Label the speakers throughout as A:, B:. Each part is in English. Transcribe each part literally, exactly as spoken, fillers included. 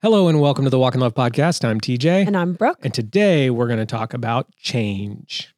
A: Hello and welcome to the Walk in Love podcast. I'm T J.
B: And I'm Brooke.
A: And today we're going to talk about change.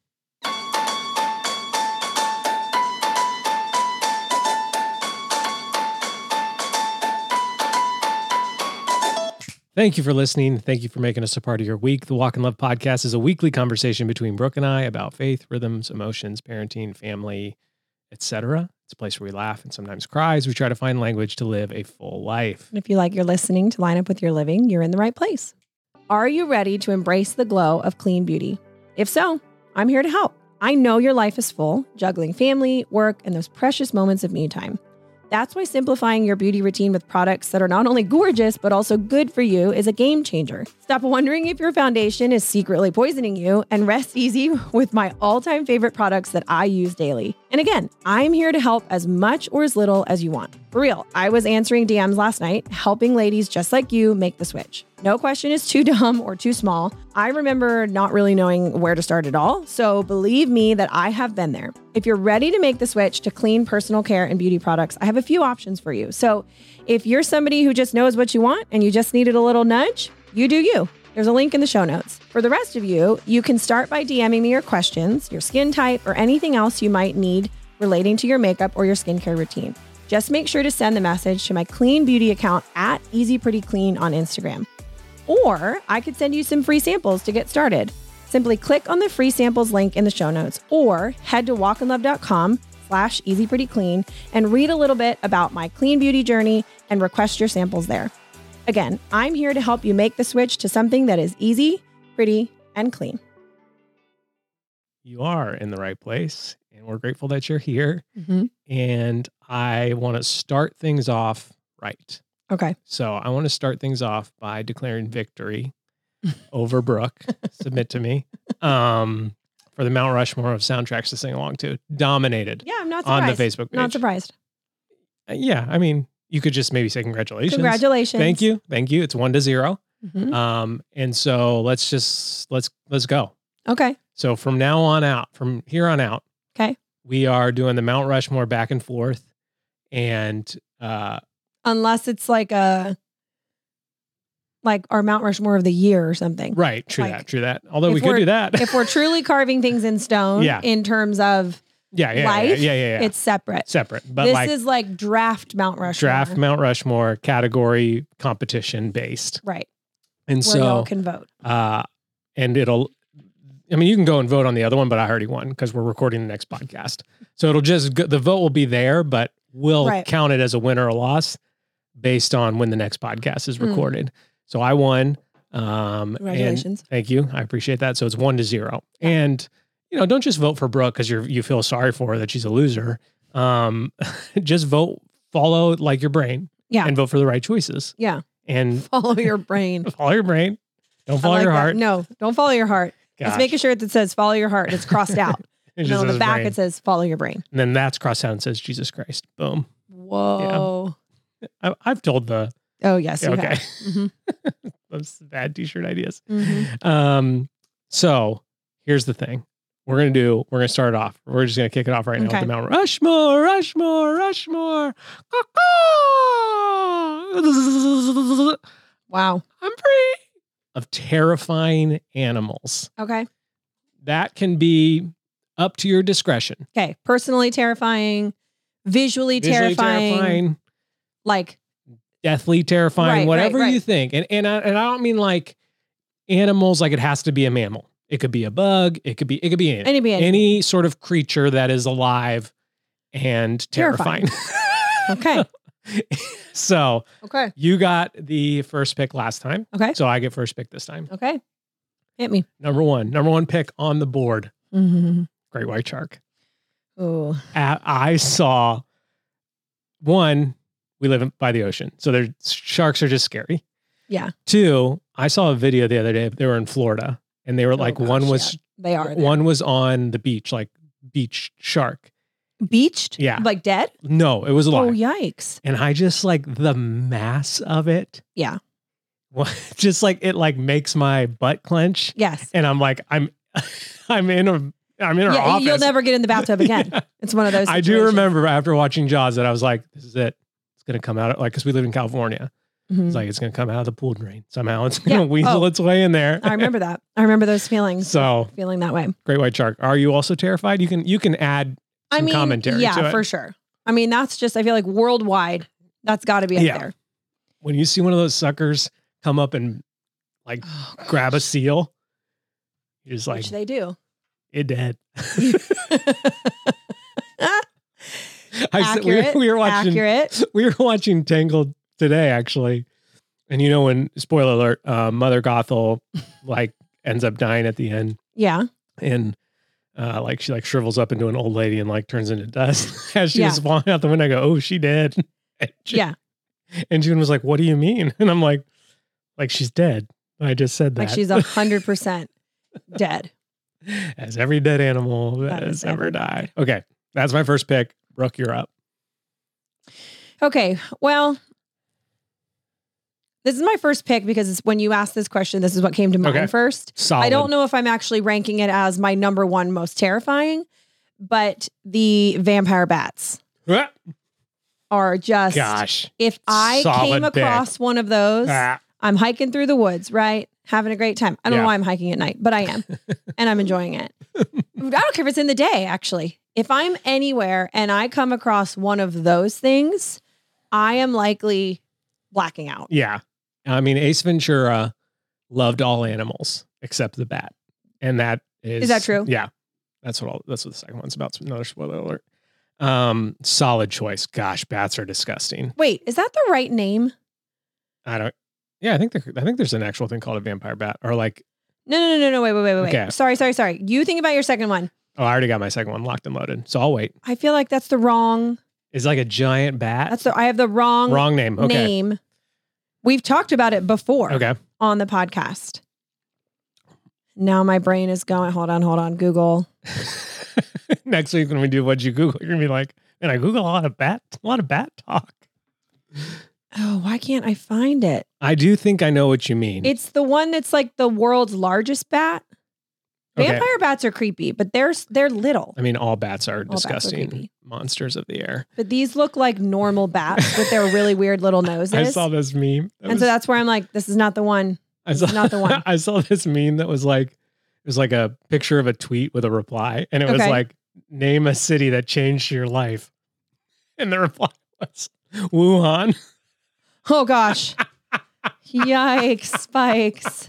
A: Thank you for listening. Thank you for making us a part of your week. The Walk in Love podcast is a weekly conversation between Brooke and I about faith, rhythms, emotions, parenting, family, et cetera. It's a place where we laugh and sometimes cry as we try to find language to live a full life.
B: And if you like your listening to line up with your living, you're in the right place. Are you ready to embrace the glow of clean beauty? If so, I'm here to help. I know your life is full, juggling family, work, and those precious moments of me time. That's why simplifying your beauty routine with products that are not only gorgeous, but also good for you is a game changer. Stop wondering if your foundation is secretly poisoning you and rest easy with my all-time favorite products that I use daily. And again, I'm here to help as much or as little as you want. For real, I was answering D Ms last night, helping ladies just like you make the switch. No question is too dumb or too small. I remember not really knowing where to start at all, so believe me that I have been there. If you're ready to make the switch to clean personal care and beauty products, I have a few options for you. So if you're somebody who just knows what you want and you just needed a little nudge, you do you. There's a link in the show notes. For the rest of you, you can start by DMing me your questions, your skin type, or anything else you might need relating to your makeup or your skincare routine. Just make sure to send the message to my clean beauty account at Easy Pretty Clean on Instagram. Or I could send you some free samples to get started. Simply click on the free samples link in the show notes or head to walkinlove.com slash easyprettyclean and read a little bit about my clean beauty journey and request your samples there. Again, I'm here to help you make the switch to something that is easy, pretty, and clean.
A: You are in the right place, and we're grateful that you're here.
B: Mm-hmm.
A: And I want to start things off right.
B: Okay.
A: So I want to start things off by declaring victory over Brooke. Submit to me. Um, for the Mount Rushmore of soundtracks to sing along to. Dominated.
B: Yeah, I'm not surprised.
A: On the Facebook page.
B: Not surprised.
A: Uh, yeah, I mean, you could just maybe say congratulations.
B: Congratulations.
A: Thank you. Thank you. It's one to zero.
B: Mm-hmm.
A: Um, and so let's just, let's, let's go.
B: Okay.
A: So from now on out, from here on out,
B: Okay.
A: we are doing the Mount Rushmore back and forth. And, uh,
B: unless it's like a, like our Mount Rushmore of the year or something.
A: Right. True
B: like,
A: that. True that. Although we could do that.
B: If we're truly carving things in stone
A: yeah.
B: in terms of
A: yeah, yeah,
B: life,
A: yeah, yeah, yeah, yeah.
B: it's separate.
A: Separate. But
B: this
A: like
B: is like draft Mount Rushmore.
A: draft Mount Rushmore category competition based.
B: Right.
A: And
B: Where
A: so
B: y'all can vote.
A: Uh, and it'll, I mean, you can go and vote on the other one, but I already won because we're recording the next podcast. So it'll just, go, the vote will be there, but we'll
B: right.
A: count it as a win or a loss based on when the next podcast is recorded. Mm. So I won. Um,
B: Congratulations.
A: Thank you. I appreciate that. So it's one to zero. Yeah. And, you know, don't just vote for Brooke because you're, you feel sorry for her that she's a loser. Um, just vote, follow like your brain
B: yeah.
A: and vote for the right choices.
B: Yeah.
A: And
B: follow your brain.
A: Follow your brain. Don't follow
B: like
A: your
B: that.
A: heart.
B: No, don't follow your heart.
A: Gosh.
B: Let's make a shirt that says follow your heart. It's crossed out.
A: it
B: and then on the back
A: brain.
B: it says follow your brain.
A: And then that's crossed out and says Jesus Christ. Boom.
B: Whoa.
A: Yeah. I, I've told the.
B: Oh yes. You
A: okay.
B: Have. Mm-hmm.
A: Those bad t-shirt ideas.
B: Mm-hmm.
A: Um. So here's the thing. We're gonna do. We're gonna start off. We're just gonna kick it off right now
B: okay.
A: with the Mount Rushmore. Rushmore. Rushmore.
B: Wow.
A: I'm free of terrifying animals.
B: Okay.
A: That can be up to your discretion.
B: Okay. Personally terrifying, visually,
A: Visually
B: terrifying,
A: terrifying,
B: like
A: deathly terrifying,
B: right,
A: whatever
B: right, right.
A: you think. And and I, and I don't mean like animals like it has to be a mammal. It could be a bug. It could be it could be any,
B: any,
A: any sort of creature that is alive and terrifying.
B: terrifying. Okay.
A: So
B: okay.
A: You got the first pick last time.
B: Okay.
A: So I get first pick this time.
B: Okay. Hit me.
A: Number one. Number one pick on the board.
B: Mm-hmm.
A: Great white shark.
B: Oh.
A: I saw one, we live by the ocean. So their sharks are just scary.
B: Yeah.
A: Two, I saw a video the other day. They were in Florida and they were like, oh, gosh, one was,
B: yeah. they are, there.
A: one was on the beach, like beach shark.
B: Beached?
A: Yeah.
B: Like dead?
A: No, it was alive.
B: Oh, yikes.
A: And I just like the mass of it.
B: Yeah.
A: Well, just like it like makes my butt clench.
B: Yes.
A: And I'm like, I'm, I'm in a, I'm in our
B: yeah,
A: office.
B: You'll never get in the bathtub again. Yeah. It's one of those situations.
A: I do remember after watching Jaws that I was like, this is it. It's going to come out like, cause we live in California.
B: Mhm.
A: It's like it's going to come out of the pool drain somehow. It's going to
B: Yeah.
A: weasel
B: Oh.
A: its way in there.
B: I remember that. I remember those feelings.
A: So
B: Feeling that way.
A: great white shark. Are you also terrified? You can you can add
B: I
A: some
B: mean,
A: commentary
B: yeah,
A: to it.
B: for sure. I mean, that's just, I feel like worldwide, that's got to be up
A: Yeah.
B: there.
A: When you see one of those suckers come up and like
B: Oh,
A: grab a seal, you're just like,
B: Which they do.
A: it dead. I said, we,
B: Accurate.
A: we were watching
B: Accurate.
A: we were watching Tangled today, actually. And you know, when spoiler alert, uh, Mother Gothel like ends up dying at the end,
B: Yeah.
A: and uh, like she like shrivels up into an old lady and like turns into dust as she
B: Yeah.
A: was falling out the window. I go, oh, she dead. And June,
B: Yeah.
A: and June was like, what do you mean? And I'm like, like she's dead. I just said that.
B: Like she's a hundred percent dead.
A: As every dead animal that
B: That
A: has
B: is
A: ever
B: ever
A: died. Okay, that's my first pick. Brooke, you're up.
B: Okay. Well, this is my first pick because it's, when you asked this question, this is what came to mind
A: Okay.
B: first.
A: Solid.
B: I don't know if I'm actually ranking it as my number one most terrifying, but the vampire bats
A: Ah,
B: are just,
A: Gosh.
B: if I
A: Solid
B: came
A: pick.
B: across one of those,
A: Ah,
B: I'm hiking through the woods, right? Having a great time. I don't
A: Yeah.
B: know why I'm hiking at night, but I am. And I'm enjoying it. I don't care if it's in the day, actually. If I'm anywhere and I come across one of those things, I am likely blacking out.
A: yeah. I mean, Ace Ventura loved all animals except the bat. And that is
B: Is that true?
A: Yeah. That's what all that's what the second one's about. Another spoiler alert. Um, solid choice. Gosh, bats are disgusting.
B: Wait, is that the right name?
A: I don't yeah, I think there, I think there's an actual thing called a vampire bat. Or like,
B: No, no, no, no, no. Wait, wait, wait, wait.
A: Okay.
B: wait. Sorry, sorry, sorry. You think about your second one.
A: oh, I already got my second one locked and loaded. So I'll wait.
B: I feel like that's the wrong.
A: It's like a giant bat.
B: That's the. I have the wrong,
A: Wrong name. Okay.
B: name. We've talked about it before
A: Okay.
B: on the podcast. Now my brain is going. Hold on, hold on. Google.
A: Next week when we do what you Google, you're gonna be like, and I Google a lot of bat, a lot of bat talk.
B: Oh, why can't I find it?
A: I do think I know what you mean.
B: It's the one that's like the world's largest bat.
A: Okay.
B: Vampire bats are creepy, but they're they're little.
A: I mean, all bats are
B: bats are
A: disgusting
B: creepy.
A: monsters of the air.
B: But these look like normal bats with their really weird little noses.
A: I saw this meme. That
B: and
A: was-
B: so that's where I'm like, this is not the one.
A: I
B: this
A: saw,
B: is not the one.
A: I saw this meme that was like, it was like a picture of a tweet with a reply, and it was
B: Okay.
A: like, name a city that changed your life, and the reply was Wuhan.
B: Oh gosh. Yikes, spikes.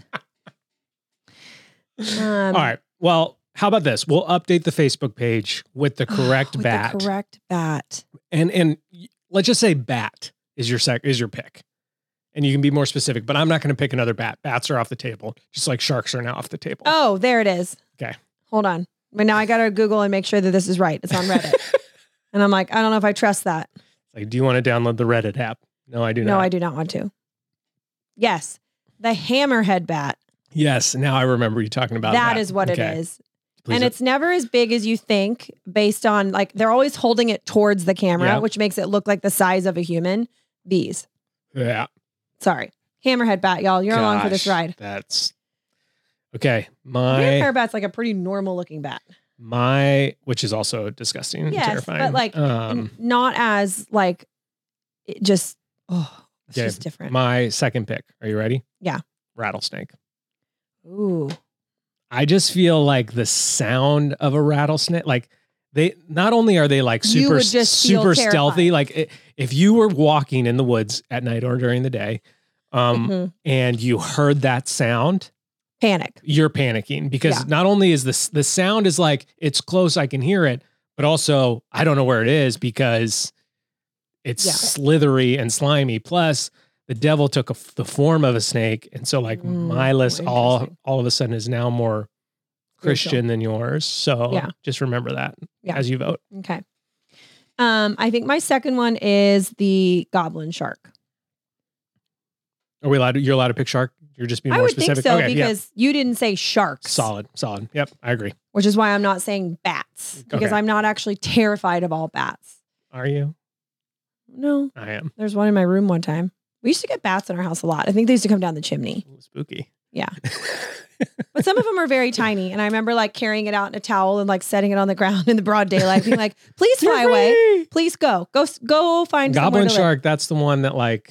B: Um,
A: All right. Well, how about this? We'll update the Facebook page with the correct
B: with
A: bat.
B: The correct bat.
A: And and let's just say bat is your sec is your pick. And you can be more specific, but I'm not going to pick another bat. Bats are off the table, just like sharks are now off the table.
B: Oh, there it is.
A: Okay.
B: Hold on. But now I got to Google and make sure that this is right. It's on Reddit. And I'm like, I don't know if I trust that.
A: Like, do you want to download the Reddit app? No, I do
B: no,
A: not.
B: I do not want to. Yes. The hammerhead bat.
A: Yes. Now I remember you talking about
B: That
A: that.
B: is what
A: Okay.
B: it is.
A: Please
B: and
A: don't-
B: it's never as big as you think based on like, they're always holding it towards the camera,
A: Yeah.
B: which makes it look like the size of a human. These.
A: yeah.
B: Sorry. Hammerhead bat, y'all. You're along for this
A: Gosh,
B: ride.
A: That's okay. My
B: Vampire bat's like a pretty normal looking bat.
A: my which is also disgusting and
B: Yes,
A: terrifying.
B: but like
A: um
B: n- not as like it just oh it's
A: Okay,
B: just different.
A: my second pick. Are you ready?
B: Yeah.
A: Rattlesnake.
B: Ooh.
A: I just feel like the sound of a rattlesnake, like they not only are they like
B: You
A: super
B: would just feel
A: super
B: terrified.
A: stealthy, like i- if you were walking in the woods at night or during the day, um,
B: Mhm.
A: and you heard that sound,
B: Panic.
A: you're panicking because
B: Yeah.
A: not only is this the sound is like it's close, I can hear it, but also I don't know where it is because it's
B: Yeah.
A: slithery and slimy. Plus, the devil took a, the form of a snake, and so like
B: Mm,
A: my list all
B: interesting.
A: all of a sudden is now more Christian than yours. So
B: Yeah.
A: just remember that
B: Yeah.
A: as you vote.
B: Okay. Um, I think my second one is the goblin shark.
A: Are we allowed? To, you're allowed to pick shark. You're just being
B: I
A: more
B: would
A: specific.
B: think so
A: okay, yeah.
B: because you didn't say sharks.
A: Solid, solid. Yep, I agree.
B: Which is why I'm not saying bats. Because
A: Okay.
B: I'm not actually terrified of all bats.
A: Are you?
B: No.
A: I am.
B: There's one in my room one time. We used to get bats in our house a lot. I think they used to come down the chimney.
A: Ooh, spooky.
B: Yeah. But some of them are very tiny. And I remember like carrying it out in a towel and like setting it on the ground in the broad daylight, being like, please fly
A: You're
B: away.
A: free!
B: Please go. Go go find somewhere
A: Goblin
B: to live.
A: shark. That's the one that like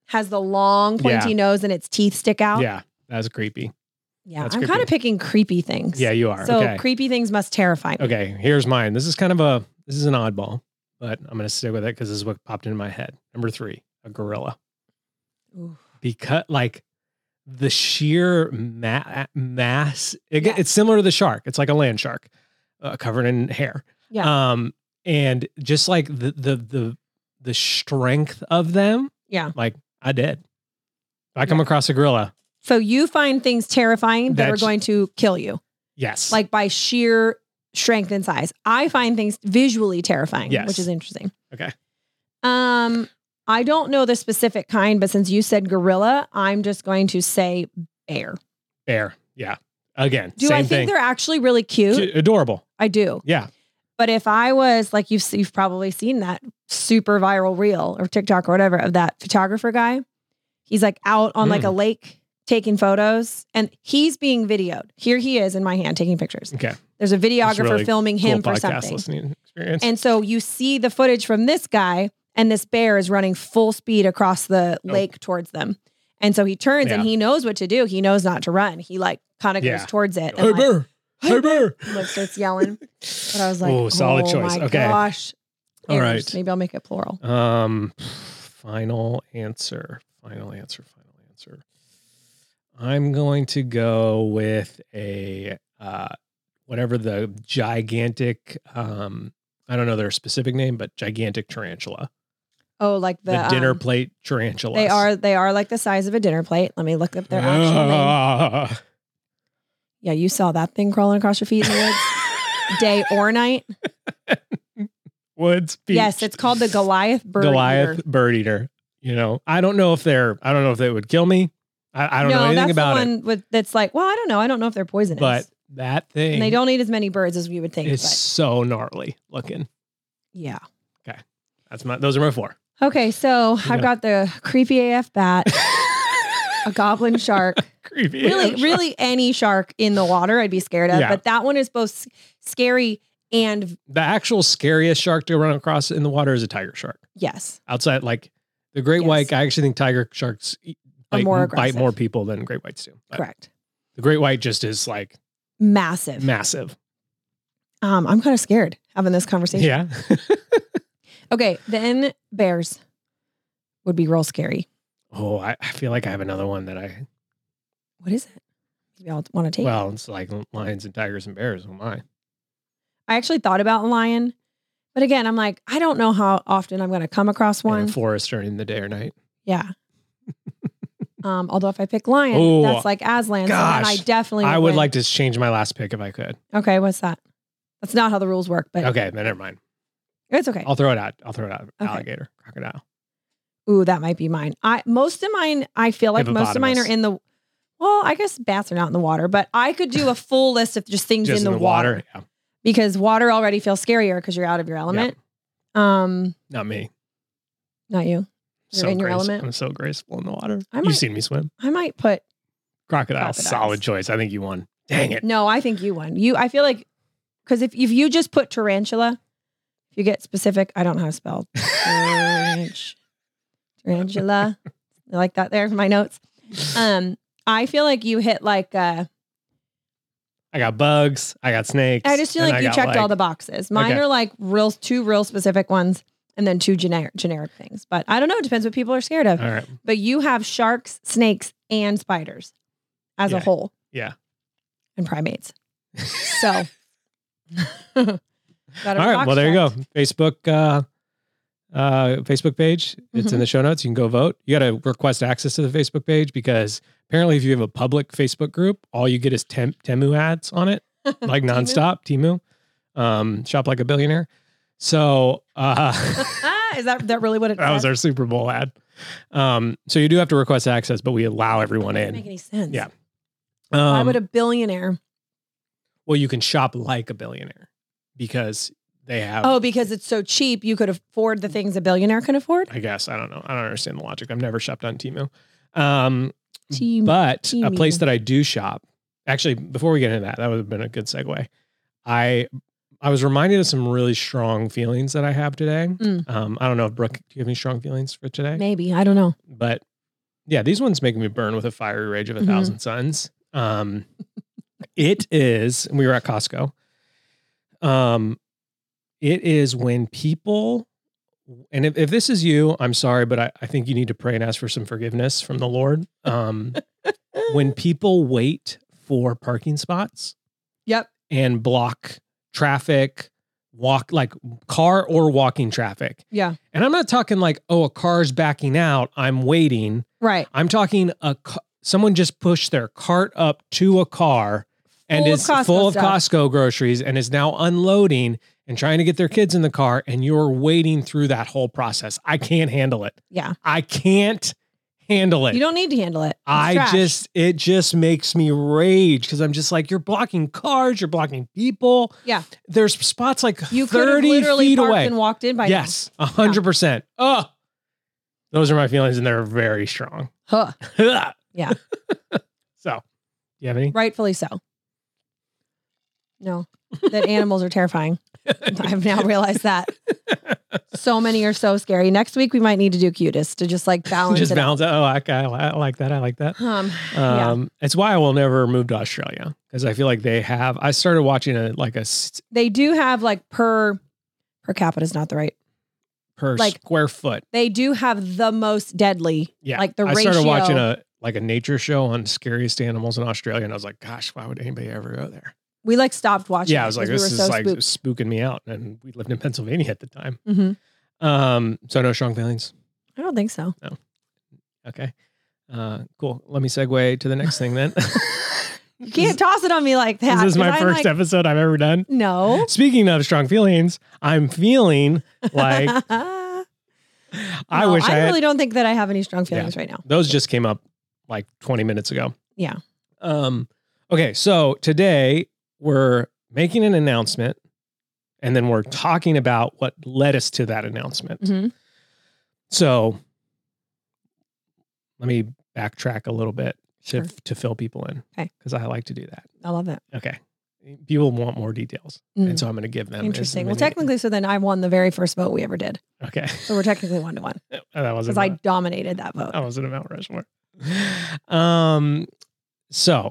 B: has the long pointy
A: Yeah.
B: nose and its teeth stick out.
A: Yeah, that's creepy.
B: Yeah,
A: That's
B: I'm
A: creepy.
B: kind of picking creepy things.
A: Yeah, you are.
B: So
A: Okay.
B: creepy things must terrify me.
A: Okay, here's mine. This is kind of a this is an oddball, but I'm gonna stick with it because this is what popped into my head. Number three, a gorilla.
B: Ooh.
A: Because like the sheer ma- mass, it,
B: Yes.
A: it's similar to the shark. It's like a land shark, uh, covered in hair.
B: Yeah.
A: Um, and just like the the the the strength of them,
B: Yeah.
A: like I did. If I come
B: Yeah.
A: across a gorilla,
B: So you find things terrifying that are
A: That's-
B: going to kill you,
A: yes,
B: like by sheer strength and size. I find things visually terrifying,
A: Yes.
B: which is interesting.
A: okay,
B: Um, I don't know the specific kind, but since you said gorilla, I'm just going to say bear.
A: bear, yeah. Again,
B: Do
A: same
B: I think
A: thing.
B: they're actually really cute?
A: Cute, adorable,
B: I do.
A: yeah.
B: But if I was like you've you've probably seen that super viral reel or TikTok or whatever of that photographer guy. He's like out on like a lake taking photos and he's being videoed. Here he is in my hand taking pictures.
A: Okay,
B: There's a videographer
A: really
B: filming
A: cool
B: him for
A: podcast
B: something.
A: listening experience.
B: And so you see the footage from this guy and this bear is running full speed across the
A: Oh.
B: lake towards them. And so he turns and
A: Yeah.
B: he knows what to do. He knows not to run. He like kind of
A: Yeah.
B: goes towards it.
A: hey
B: And like,
A: bear, hey bear.
B: he, like starts yelling. But I was like,
A: Oh, solid
B: oh
A: choice.
B: my
A: Okay.
B: gosh.
A: All
B: Bears.
A: right.
B: Maybe I'll make it plural.
A: Um, final answer. Final answer. Final answer. I'm going to go with a uh, whatever the gigantic. Um, I don't know their specific name, but gigantic tarantula.
B: Oh, like the,
A: The, dinner
B: um,
A: plate tarantula.
B: They are they are like the size of a dinner plate. Let me look up their actual name. Yeah, you saw that thing crawling across your feet in the woods, day or night.
A: Woods. Beach.
B: Yes, it's called the Goliath bird
A: Goliath
B: eater.
A: bird eater. You know, I don't know if they're. I don't know if they would kill me. I, I don't
B: no,
A: know anything
B: that's
A: about
B: the
A: it.
B: one with that's like, well, I don't know. I don't know if they're poisonous,
A: But that thing,
B: and they don't eat as many birds as you would think.
A: It's
B: But
A: so gnarly looking.
B: yeah.
A: That's my. Those are my four.
B: Okay, so
A: Yeah.
B: I've got the creepy A F bat, a goblin shark.
A: Creepy.
B: Really,
A: Yeah,
B: really, any shark in the water, I'd be scared of.
A: Yeah.
B: But that one is both s- scary and
A: The actual scariest shark to run across in the water is a tiger shark.
B: yes,
A: Outside, like the great
B: Yes.
A: white, I actually think tiger sharks eat,
B: Are
A: bite,
B: more
A: bite
B: aggressive.
A: more people than great whites do. But
B: correct,
A: The great white just is like
B: massive.
A: massive.
B: Um, I'm kind of scared having this conversation.
A: Yeah.
B: Okay, then bears would be real scary.
A: Oh, I, I feel like I have another one that I.
B: What is it? Maybe I'll want to take.
A: Well, it's like lions and tigers and bears. Oh my.
B: I actually thought about lion, but again, I'm like, I don't know how often I'm going to come across
A: In
B: one.
A: a forest during the day or night.
B: Yeah. um, although if I pick lion,
A: Oh,
B: that's like Aslan. So then I
A: gosh.
B: definitely.
A: I would
B: win.
A: like to change my last pick if I could.
B: Okay, what's that? That's not how the rules work, but
A: Okay, then never mind.
B: it's okay.
A: I'll throw it out. I'll throw it out.
B: Okay.
A: Alligator, crocodile.
B: Ooh, that might be mine. I most of mine, I feel like most of mine are
A: Hippopotamus.
B: in the. Well, I guess bats are not in the water, but I could do a full list of just things
A: Just
B: in the, water,
A: Yeah.
B: because water already feels scarier because you're out of your element. Um,
A: Not me.
B: not you. You're
A: so
B: in your
A: grace-
B: element.
A: I'm so graceful in the water.
B: I
A: You've
B: might-
A: seen me swim.
B: I might put.
A: Crocodile,
B: Crocodiles.
A: solid choice. I think you won. Dang it.
B: No, I think you won. You, I feel like, because if if you just put tarantula, if you get specific, I don't know how to spell Tarant- tarantula. I like that there for my notes. Um, I feel like you hit like. uh
A: I got bugs. I got snakes.
B: I just feel
A: and
B: like
A: I
B: you
A: got,
B: checked
A: like-
B: all the boxes. Mine
A: Okay.
B: are like real two real specific ones, and then two generic generic things. But I don't know. It depends what people are scared of.
A: All right.
B: But you have sharks, snakes, and spiders as
A: Yeah.
B: a whole.
A: Yeah.
B: And primates. So. Got
A: All
B: our
A: right.
B: box
A: Well, there you go.
B: checked.
A: Facebook, uh, uh, Facebook page. It's
B: Mm-hmm.
A: in the show notes. You can go vote. You got to request access to the Facebook page because apparently, if you have a public Facebook group, all you get is tem- Temu ads on it, like
B: Temu?
A: nonstop. Temu, um, shop like a billionaire. So uh,
B: Ah, is that that really what it
A: that was
B: says?
A: our Super Bowl ad. Um, so you do have to request access, but we allow everyone
B: Doesn't make
A: in.
B: any sense.
A: Yeah.
B: Why
A: Um,
B: would a billionaire?
A: well, you can shop like a billionaire because they have.
B: Oh, because it's so cheap, you could afford the things a billionaire can afford.
A: I guess I don't know. I don't understand the logic. I've never shopped on Temu. Um,
B: Team,
A: but a
B: Temu.
A: place that I do shop. Actually, before we get into that, that would have been a good segue. I I was reminded of some really strong feelings that I have today.
B: Mm.
A: Um, I don't know if Brooke, do you have any strong feelings for today?
B: maybe I don't know.
A: But Yeah, these ones make me burn with a fiery rage of a
B: Mhm.
A: thousand suns. Um, it is, we were at Costco. Um, it is when people, and if, if this is you, I'm sorry, but I, I think you need to pray and ask for some forgiveness from the Lord. Um, when people wait for parking spots
B: Yep.
A: and block traffic, walk like car or walking traffic.
B: Yeah.
A: And I'm not talking like, oh, a car's backing out, I'm waiting.
B: Right.
A: I'm talking a ca- someone just pushed their cart up to a car and
B: Full of
A: is
B: Costco
A: full of
B: stuff.
A: Costco groceries and is now unloading and trying to get their kids in the car, and you're waiting through that whole process. I can't handle it.
B: Yeah.
A: I can't handle it.
B: You don't need to handle it. It's
A: I
B: trash.
A: just, it just makes me rage because I'm just like, you're blocking cars, you're blocking people.
B: Yeah.
A: There's spots like
B: You could have
A: thirty
B: literally
A: feet
B: parked
A: away.
B: and walked in by
A: Yes, a hundred percent. Oh, those are my feelings, and they're very strong.
B: now. Huh. Yeah.
A: So, you have any?
B: Rightfully so. No, that animals are terrifying. I've now realized that. So many are so scary. Next week we might need to do cutest to just like balance
A: Just
B: it
A: balance it. Oh, I, I, I like that. I like that.
B: out. Um, yeah.
A: Um, It's why I will never move to Australia because I feel like they have. I started watching a like a s-
B: They do have like per per capita is not the right.
A: per
B: Like-
A: square foot.
B: They do have the most deadly.
A: Yeah,
B: Like the
A: I
B: ratio.
A: started watching a like a nature show on scariest animals in Australia, and I was like, gosh, why would anybody ever go there?
B: We like stopped watching.
A: Yeah,
B: it
A: I was like,
B: 'cause
A: this
B: we
A: is
B: were so
A: like
B: spooked.
A: spooking me out, and we lived in Pennsylvania at the time.
B: Mhm.
A: Um, so no strong feelings.
B: I don't think so.
A: Okay, uh, cool. Let me segue to the next thing then.
B: You can't toss it on me like that.
A: This is my
B: 'cause I'm
A: first
B: like,
A: episode I've ever done.
B: No.
A: Speaking of strong feelings, I'm feeling like I
B: No,
A: wish I,
B: I
A: had.
B: really don't think that I have any strong feelings right now.
A: Those just came up like twenty minutes ago.
B: Yeah.
A: Um, okay, so today we're making an announcement and then we're talking about what led us to that announcement.
B: Mhm.
A: So let me backtrack a little bit to,
B: Sure.
A: to fill people in.
B: Okay.
A: Because I like to do that.
B: I love it.
A: Okay. People want more details.
B: Mm.
A: And so I'm going to give them. as
B: Interesting. Well,
A: many-
B: technically, so then I won the very first vote we ever did.
A: Okay.
B: So we're technically one to one
A: that wasn't
B: because I
A: Mount-
B: dominated that vote.
A: that wasn't a Mount Rushmore. Um, so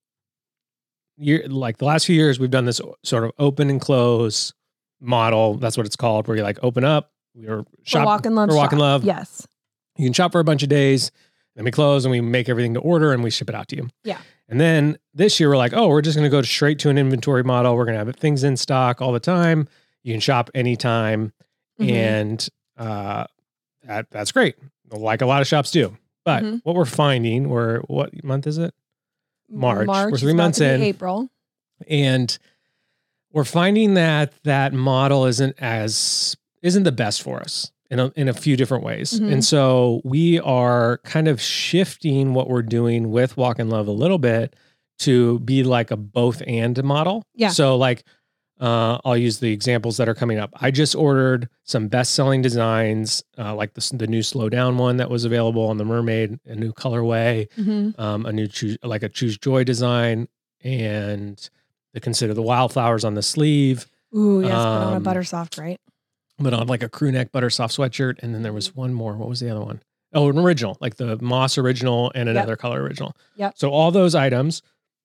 A: you're like the last few years, we've done this sort of open and close model. That's what it's called, where you like open up, we're
B: For
A: shop,
B: Walk and Love.
A: for Walk and
B: shop.
A: Love.
B: Yes.
A: You can shop for a bunch of days, then we close and we make everything to order and we ship it out to you.
B: Yeah.
A: And then this year we're like, oh, we're just going to go straight to an inventory model. We're going to have things in stock all the time. You can shop anytime.
B: Mhm.
A: And uh, that that's great. Like a lot of shops do. But
B: Mhm.
A: what we're finding, we're, what month is it? March.
B: March.
A: We're three
B: is about
A: months
B: to be
A: in.
B: April.
A: And we're finding that that model isn't as, isn't the best for us in a, in a few different ways.
B: Mhm.
A: And so we are kind of shifting what we're doing with Walk and Love a little bit to be like a both and model.
B: Yeah.
A: So like, uh, I'll use the examples that are coming up. I just ordered some best-selling designs, uh, like the, the new Slow Down one that was available on the Mermaid, a new colorway,
B: Mhm.
A: um, a new choose, like a Choose Joy design, and the Consider the Wildflowers on the sleeve,
B: Ooh, yes. Put on a
A: Um,
B: butter soft, right?
A: but on like a crew neck butter soft sweatshirt. And then there was one more. What was the other one? Oh, an original, like the Moss original and another
B: Yep.
A: color original.
B: Yep.
A: So all those items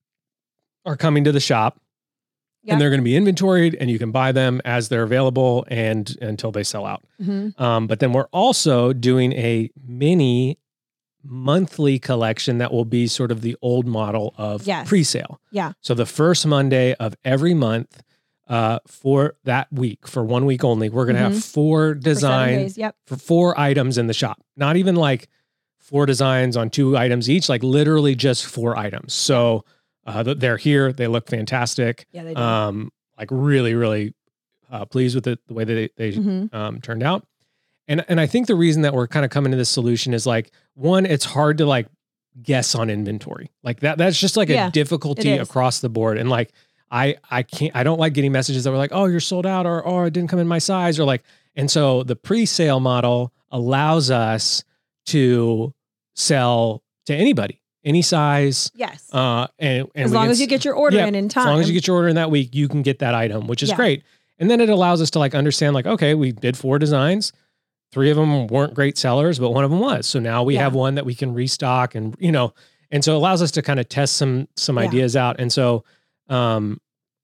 A: are coming to the shop.
B: Yep.
A: And they're going to be inventoried and you can buy them as they're available and until they sell out.
B: Mhm.
A: Um, but then we're also doing a mini monthly collection that will be sort of the old model of
B: Yes.
A: pre-sale.
B: Yeah.
A: So the first Monday of every month uh, for that week, for one week only, we're going to have four
B: For seven
A: designs
B: days. Yep.
A: for four items in the shop. Not even like four designs on two items each, like literally just four items. So uh, th- they're here. They look fantastic.
B: Yeah, they do.
A: Um, like really, really uh, pleased with the, the way that they, they
B: Mhm.
A: um, turned out. And and I think the reason that we're kind of coming to this solution is like, one, it's hard to like guess on inventory. Like that, that's just like
B: Yeah,
A: a difficulty
B: it is.
A: across the board. And like, I, I can't, I don't like getting messages that were like, oh, you're sold out, or, or it didn't come in my size, or like, and so the pre-sale model allows us to sell to anybody, any size.
B: Yes.
A: Uh, and, and
B: as
A: we
B: long
A: can
B: as you
A: s-
B: get your order
A: yeah,
B: in in time.
A: as long as you get your order in that week, you can get that item, which is
B: Yeah.
A: great. And then it allows us to like understand like, okay, we did four designs. three of them weren't great sellers, but one of them was. So now we
B: Yeah.
A: have one that we can restock and, you know, and so it allows us to kind of test some, some
B: Yeah.
A: ideas out. And so, um,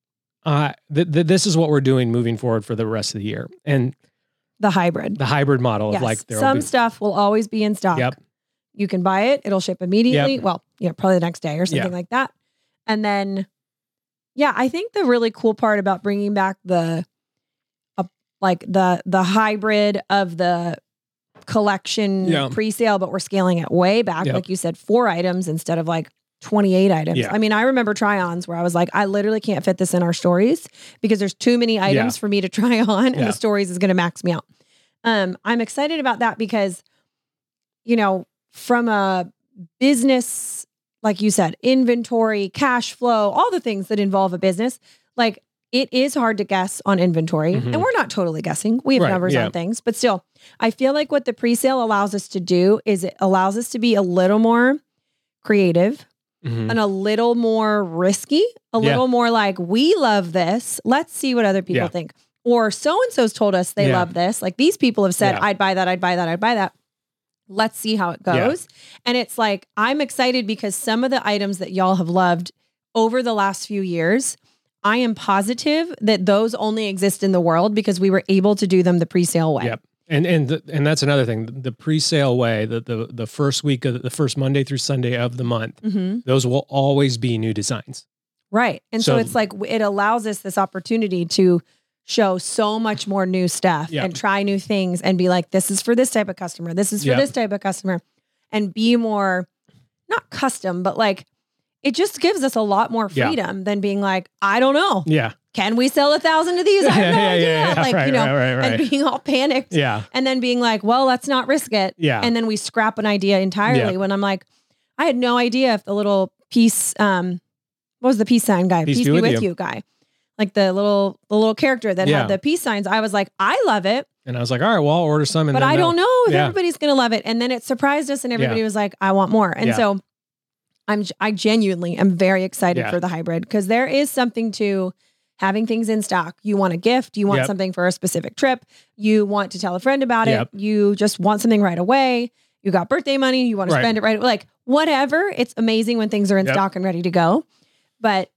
A: uh, th- th- this is what we're doing moving forward for the rest of the year. And
B: The hybrid.
A: the hybrid model
B: Yes.
A: of like, there
B: Some
A: be,
B: stuff will always be in stock.
A: Yep.
B: You can buy it. It'll ship immediately.
A: Yep.
B: Well, yeah, probably the next day or something
A: Yeah.
B: like that. And then, yeah, I think the really cool part about bringing back the, uh, like the, the hybrid of the collection
A: Yeah.
B: pre-sale, but we're scaling it way back.
A: Yep.
B: Like you said, four items instead of like twenty-eight items.
A: Yeah.
B: I mean, I remember try-ons where I was like, I literally can't fit this in our stories because there's too many items
A: Yeah.
B: for me to try on and
A: Yeah.
B: the stories is going to max me out. Um, I'm excited about that because, you know, from a business, like you said, inventory, cash flow, all the things that involve a business, like it is hard to guess on inventory.
A: Mhm.
B: And we're not totally guessing. We have
A: Right,
B: numbers
A: yeah.
B: on things, but still, I feel like what the pre-sale allows us to do is it allows us to be a little more creative
A: Mhm.
B: and a little more risky, a
A: Yeah.
B: little more like, we love this. Let's see what other people
A: Yeah.
B: think. Or so-and-so's told us they
A: Yeah.
B: love this. Like these people have said,
A: Yeah.
B: I'd buy that, I'd buy that, I'd buy that. Let's see how it
A: Yeah.
B: goes. And it's like, I'm excited because some of the items that y'all have loved over the last few years, I am positive that those only exist in the world because we were able to do them the pre-sale way.
A: Yep. And and the, and that's another thing. The pre-sale way, the the the first week of the, the first Monday through Sunday of the month,
B: Mhm.
A: those will always be new designs.
B: Right. And so,
A: So-
B: it's like, it allows us this opportunity to show so much more new stuff
A: Yeah.
B: and try new things and be like, this is for this type of customer. This is for
A: Yeah.
B: this type of customer, and be more, not custom, but like, it just gives us a lot more
A: Yeah.
B: freedom than being like, I don't know.
A: Yeah.
B: Can we sell a thousand of these? I have no
A: Yeah, yeah,
B: idea.
A: yeah, yeah.
B: Like,
A: Right,
B: you know,
A: right, right, right.
B: and being all panicked
A: Yeah.
B: and then being like, well, let's not risk it.
A: Yeah.
B: And then we scrap an idea entirely
A: Yeah.
B: when I'm like, I had no idea if the little peace, um, what was the peace sign guy?
A: Peace
B: Peace,
A: be
B: be
A: with
B: with
A: you.
B: you guy. Like the little, the little character that
A: Yeah.
B: had the peace signs. I was like, I love it,
A: And I was like, all right, well, I'll order some. And
B: but
A: then
B: I
A: they'll-
B: don't know if
A: Yeah.
B: everybody's going to love it. And then it surprised us and everybody
A: Yeah.
B: was like, I want more. And
A: Yeah.
B: so I'm, I genuinely am very excited
A: Yeah.
B: for the hybrid because there is something to having things in stock. You want a gift, you want
A: Yep.
B: something for a specific trip, you want to tell a friend about
A: Yep.
B: it, you just want something right away. You got birthday money, you want to
A: Right.
B: spend it right, like whatever. It's amazing when things are in
A: Yep.
B: stock and ready to go. But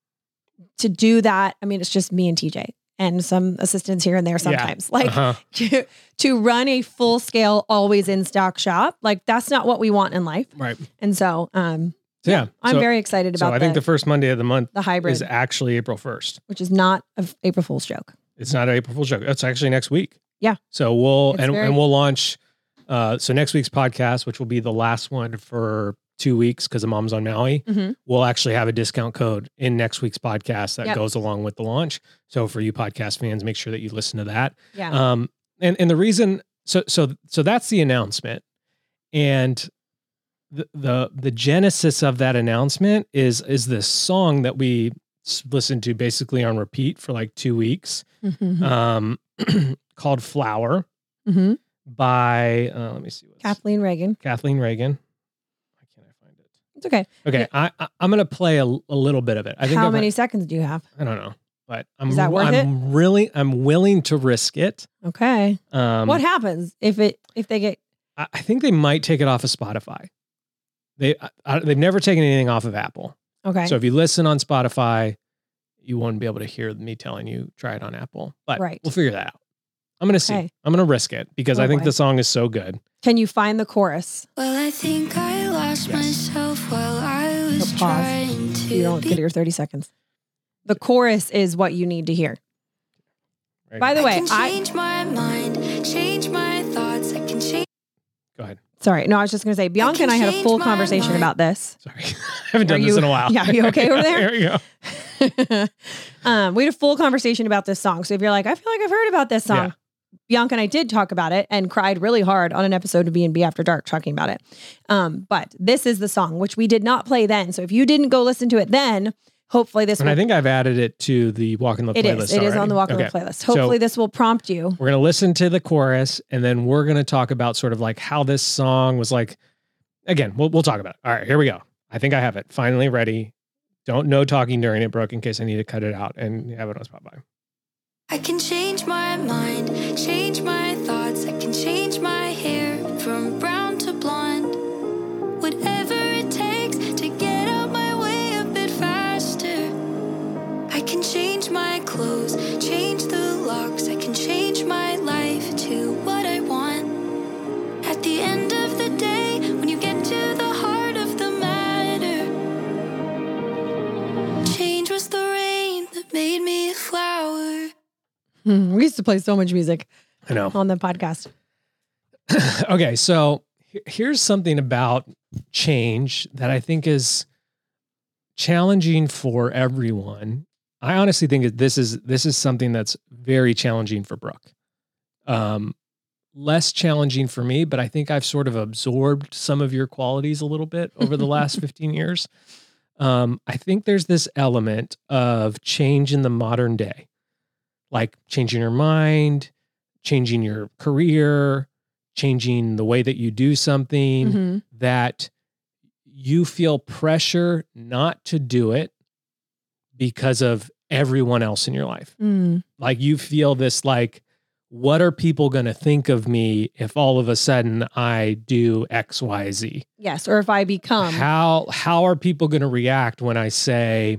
B: to do that, I mean, it's just me and T J and some assistants here and there sometimes. Like
A: Uh-huh.
B: to, to run a full scale, always in stock shop, like that's not what we want in life.
A: Right.
B: And so, um,
A: So, yeah.
B: I'm
A: so,
B: very excited
A: so
B: about
A: I think
B: the,
A: the first Monday of the month
B: the hybrid,
A: is actually April first.
B: which is not an April Fool's joke.
A: It's not an April Fool's joke. It's actually next week.
B: Yeah.
A: So we'll,
B: It's
A: and,
B: very-
A: and we'll launch, uh, so next week's podcast, which will be the last one for two weeks because the mom's on Maui,
B: Mhm.
A: we'll actually have a discount code in next week's podcast that
B: Yep.
A: goes along with the launch. So for you podcast fans, make sure that you listen to that.
B: Yeah.
A: Um, and, and the reason, so, so, so that's the announcement. And the, the, the genesis of that announcement is, is this song that we s- listened to basically on repeat for like two weeks,
B: Mhm.
A: um, called Flower
B: Mhm.
A: by, uh, let me see. What's,
B: Kathleen Reagan.
A: Kathleen Reagan. Why can't I find it?
B: It's okay.
A: Okay.
B: Yeah.
A: I, I, I'm going to play a, a little bit of it. I think
B: How
A: I've-
B: many seconds do you have?
A: I don't know, but I'm,
B: Is that worth
A: I'm really, I'm willing to risk it.
B: Okay.
A: Um,
B: What happens if it if they get
A: I I think they might take it off of Spotify. They I, I- they've never taken anything off of Apple.
B: okay?
A: So if you listen on Spotify, you won't be able to hear me telling you try it on Apple. But
B: Right.
A: we'll figure that out. I'm gonna see.
B: Okay.
A: I'm gonna risk it because
B: Oh,
A: I think
B: boy.
A: the song is so good.
B: Can you find the chorus?
C: Well, I think I lost
A: Yes.
C: myself while I was
B: So pause.
C: trying to
B: You don't
C: be.
B: get your thirty seconds. The chorus is what you need to hear.
A: Right?
B: By the
C: I
B: way,
C: can
B: I
C: change my mind, change my thoughts. I can change.
A: Go ahead.
B: sorry, no, I was just gonna say Bianca
C: can
B: and I had a
C: change
B: full
C: my
B: conversation
C: mind.
B: about this.
A: Sorry, I haven't
B: Are
A: done this
B: you-
A: in a while.
B: yeah, are you okay over there?
A: There we go.
B: um, we had a full conversation about this song. So if you're like, I feel like I've heard about this song,
A: Yeah.
B: Bianca and I did talk about it and cried really hard on an episode of B and B After Dark talking about it. Um, but this is the song, which we did not play then. So if you didn't go listen to it then, hopefully this
A: And
B: will.
A: I think I've added it to the Walk in Love
B: It
A: playlist.
B: is. It is on
A: already.
B: the Walk on
A: Okay.
B: the playlist. Hopefully this will prompt you.
A: We're going to listen to the chorus and then we're going to talk about sort of like how this song was like, again, we'll, we'll talk about it. All right, here we go. I think I have it finally ready. Don't know talking during it, Brooke, in case I need to cut it out and have it on Spotify.
C: I can change my mind, change my thoughts. I can change
B: Hmm, we used to play so much music
A: I know.
B: on the podcast.
A: Okay, so he- here's something about change that I think is challenging for everyone. I honestly think that this is this is something that's very challenging for Brooke. Um, less challenging for me, but I think I've sort of absorbed some of your qualities a little bit over the last fifteen years. Um, I think there's this element of change in the modern day, like changing your mind, changing your career, changing the way that you do something,
B: Mm-hmm.
A: that you feel pressure not to do it because of everyone else in your life.
B: Mm.
A: Like you feel this like, what are people going to think of me if all of a sudden I do X, Y, Z?
B: Yes. Or if I become.
A: How how are people going to react when I say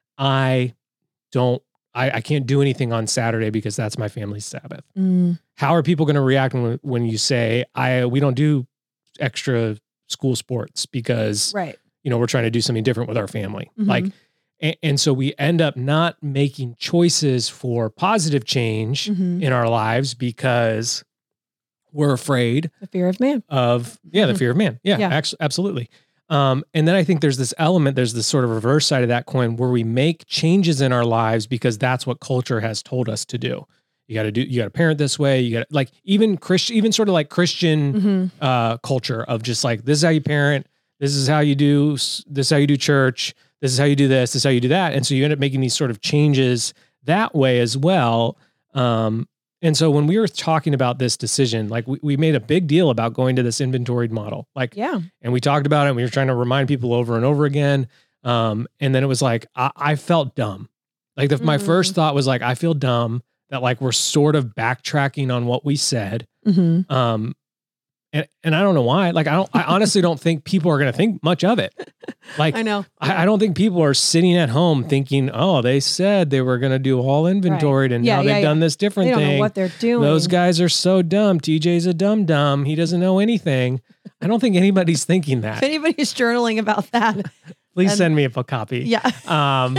A: I don't I, I can't do anything on Saturday because that's my family's Sabbath?
B: Mm.
A: How are people going to react when when you say I we don't do extra school sports because
B: Right.
A: you know we're trying to do something different with our family?
B: Mhm.
A: Like and, and so we end up not making choices for positive change
B: Mhm.
A: in our lives because we're afraid
B: The fear of man.
A: of yeah the
B: Mhm.
A: fear of man. Yeah,
B: Yeah.
A: ax- absolutely. Um, and then I think there's this element, there's this sort of reverse side of that coin where we make changes in our lives because that's what culture has told us to do. You got to do, you got to parent this way. You got to like even Christian, even sort of like Christian
B: Mm-hmm.
A: uh, culture of just like, this is how you parent. This is how you do, s- this is how you do church. This is how you do this. This is how you do that. And so you end up making these sort of changes that way as well. Um, and so when we were talking about this decision, like we, we made a big deal about going to this inventoried model, like,
B: Yeah.
A: and we talked about it and we were trying to remind people over and over again. Um, and then it was like, I, I felt dumb. Like the, my
B: Mm.
A: first thought was like, I feel dumb that like we're sort of backtracking on what we said.
B: Mm-hmm.
A: Um, and, and I don't know why. Like I don't. I honestly don't think people are going to think much of it. Like
B: I know.
A: I, I don't think people are sitting at home thinking, "Oh, they said they were going to do all inventoried, and
B: Yeah,
A: now
B: yeah,
A: they've
B: yeah.
A: done this different
B: They don't
A: thing."
B: know what they're doing.
A: Those guys are so dumb. T J's a dumb dumb. He doesn't know anything. I don't think anybody's thinking
B: If
A: that.
B: anybody's journaling about that,
A: Please
B: and-
A: send me a copy.
B: yeah.
A: Um,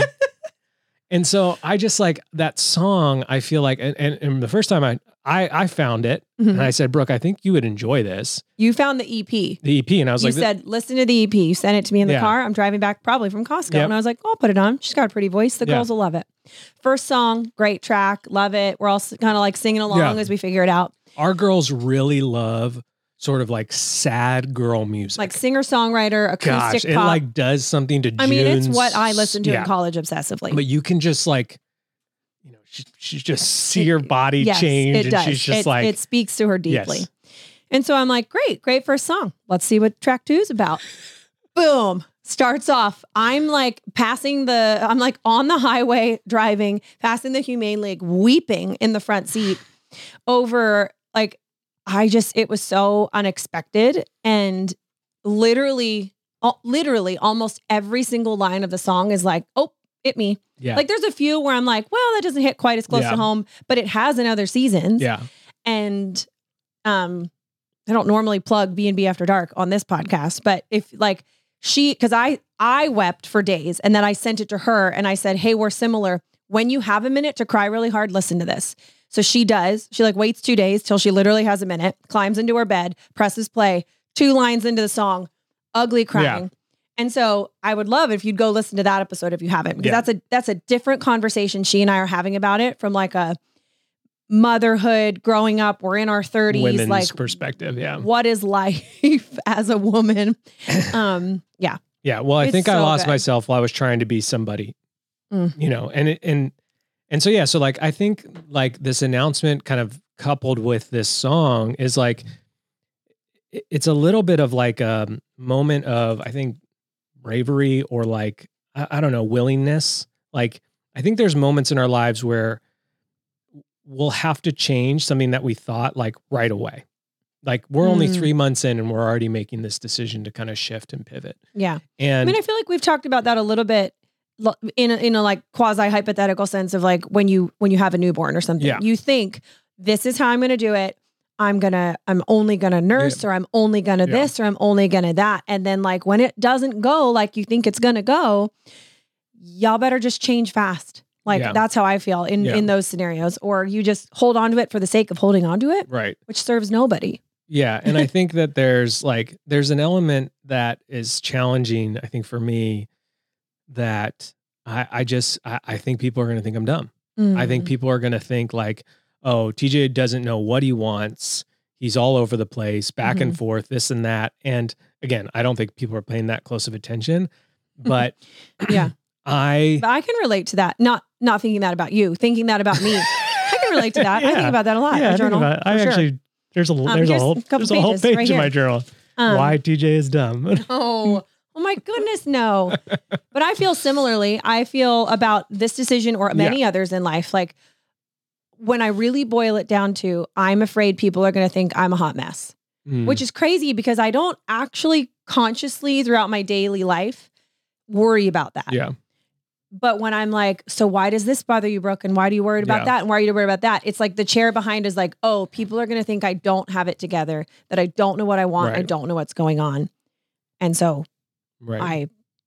A: and so I just like that song. I feel like, and, and, and the first time I, I, I found it
B: Mhm.
A: and I said, Brooke, I think you would enjoy this,
B: You found the E P.
A: the E P. And I was
B: You
A: like,
B: said, listen to the E P. You sent it to me in the
A: Yeah.
B: car. I'm driving back probably from Costco.
A: Yep.
B: And I was like, oh, I'll put it on. She's got a pretty voice. The
A: Yeah.
B: girls will love it. First song, great track. Love it. We're all kind of like singing along
A: Yeah.
B: as we figure it out.
A: our girls really love sort of like sad girl music.
B: Like singer-songwriter, acoustic
A: Gosh, it
B: pop.
A: like does something to
B: I mean, it's
A: June's-
B: what I listened to
A: yeah.
B: in college obsessively.
A: But you can just like, you know, she, she just see her body
B: Yes,
A: change
B: it
A: and
B: does.
A: she's just
B: it,
A: like,
B: it speaks to her deeply.
A: Yes.
B: And so I'm like, great, great first song. Let's see what track two is about. Boom. Starts off. I'm like passing the, I'm like on the highway driving, passing the Humane League, weeping in the front seat over like, I just, it was so unexpected. And literally, al- literally almost every single line of the song is like, oh, hit me.
A: yeah,
B: Like there's a few where I'm like, well, that doesn't hit quite as close
A: Yeah.
B: to home, but it has in other seasons.
A: yeah,
B: And um, I don't normally plug B and B After Dark on this podcast, but if like she, because I I wept for days, and then I sent it to her and I said, hey, we're similar. When you have a minute to cry really hard, listen to this. So she does. She like waits two days till she literally has a minute, climbs into her bed, presses play, two lines into the song, ugly crying. And so I would love if you'd go listen to that episode if you haven't, because
A: Yeah.
B: that's a that's a different conversation she and I are having about it from like a motherhood, growing up, we're in our thirties,
A: women's
B: like
A: perspective. Yeah.
B: what is life as a woman? Um, yeah.
A: Yeah. Well, I
B: It's
A: think I
B: so
A: lost
B: good.
A: myself while I was trying to be somebody,
B: Mm.
A: you know, and, it, and, and so, yeah. So like, I think like this announcement kind of coupled with this song is like, it- it's a little bit of like a moment of, I think, bravery or like, I, I don't know, willingness. Like, I think there's moments in our lives where we'll have to change something that we thought like right away. Like we're only
B: Mm.
A: three months in and we're already making this decision to kind of shift and pivot.
B: Yeah. I
A: And
B: mean, I feel like we've talked about that a little bit lo- in a, in a like quasi hypothetical sense of like when you when you have a newborn or something,
A: Yeah.
B: you think this is how I'm going to do it. I'm gonna, I'm only gonna nurse, or I'm only gonna
A: Yeah.
B: this, or I'm only gonna that. And then like when it doesn't go like you think it's gonna go, y'all better just change fast. Like
A: Yeah.
B: that's how I feel in,
A: Yeah.
B: in those scenarios. Or you just hold on to it for the sake of holding on to it,
A: Right.
B: which serves nobody.
A: Yeah. And I think that there's like, there's an element that is challenging, I think for me, that I, I just, I, I think people are going to think I'm dumb. I think
B: Mm.
A: people are going to think like, oh, T J doesn't know what he wants. He's all over the place, back and
B: Mhm.
A: forth, this and that. And again, I don't think people are paying that close of attention, but
B: Yeah.
A: I,
B: But I can relate to that. Not not thinking that about you, thinking that about me. I can relate to that. I think
A: Yeah.
B: about that a lot.
A: yeah,
B: in
A: I
B: my
A: think
B: journal.
A: about it. I
B: for sure.
A: actually, there's a,
B: Um,
A: there's a
B: here's
A: whole,
B: a couple
A: there's a whole
B: pages
A: page
B: right
A: in my
B: here.
A: journal.
B: Um,
A: Why T J is dumb.
B: Oh, oh my goodness, no. But I feel similarly. I feel about this decision or many others in life. Like when I really boil it down to, I'm afraid people are going to think I'm a hot mess,
A: Mm.
B: which is crazy because I don't actually consciously throughout my daily life worry about that.
A: yeah,
B: But when I'm like, so why does this bother you, Brooke? And why do you worry about
A: Yeah.
B: that? And why are you worried about that? It's like the chair behind is like, oh, people are going to think I don't have it together, that I don't know what I want. I
A: Right.
B: don't know what's going on. And so
A: right.
B: I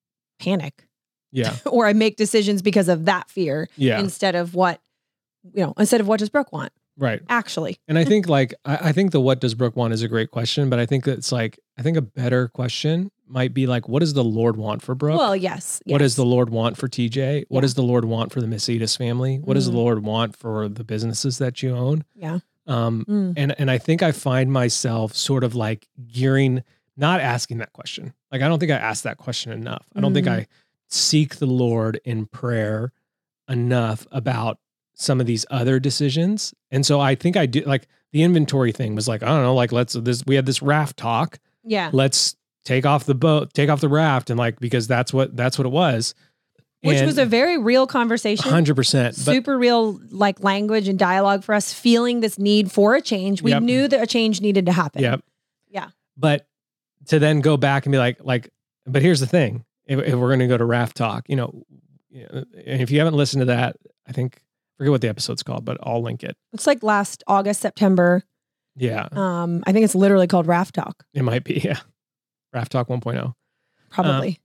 B: panic
A: yeah,
B: or I make decisions because of that fear
A: yeah,
B: instead of what, you know, instead of what does Brooke want?
A: right.
B: Actually.
A: And I think like I, I think the what does Brooke want is a great question, but I think it's like I think a better question might be like, what does the Lord want for Brooke?
B: Well, yes.
A: What does
B: yes.
A: the Lord want for T J? What
B: Yeah.
A: does the Lord want for the Messitas family? What does the
B: Mm.
A: Lord want for the businesses that you own?
B: Yeah.
A: Um,
B: Mm.
A: and and I think I find myself sort of like gearing, not asking that question. Like I don't think I ask that question enough. I don't think
B: Mm.
A: I seek the Lord in prayer enough about some of these other decisions. And so I think I do like the inventory thing was like, I don't know, like let's this we had this raft talk.
B: Yeah.
A: Let's take off the boat, take off the raft, and like because that's what that's what it was.
B: Which
A: And
B: was a very real conversation.
A: one hundred percent. But
B: Super real like language and dialogue for us, feeling this need for a change. We
A: Yep.
B: knew that a change needed to happen.
A: yeah.
B: Yeah.
A: But to then go back and be like, like, but here's the thing. If, if we're going to go to raft talk, you know, you know, and if you haven't listened to that, I think, I forget what the episode's called, but I'll link it.
B: It's like last August, September.
A: Yeah.
B: Um, I think it's literally called Raft Talk,
A: It might be. Yeah. Raft Talk one point oh.
B: probably.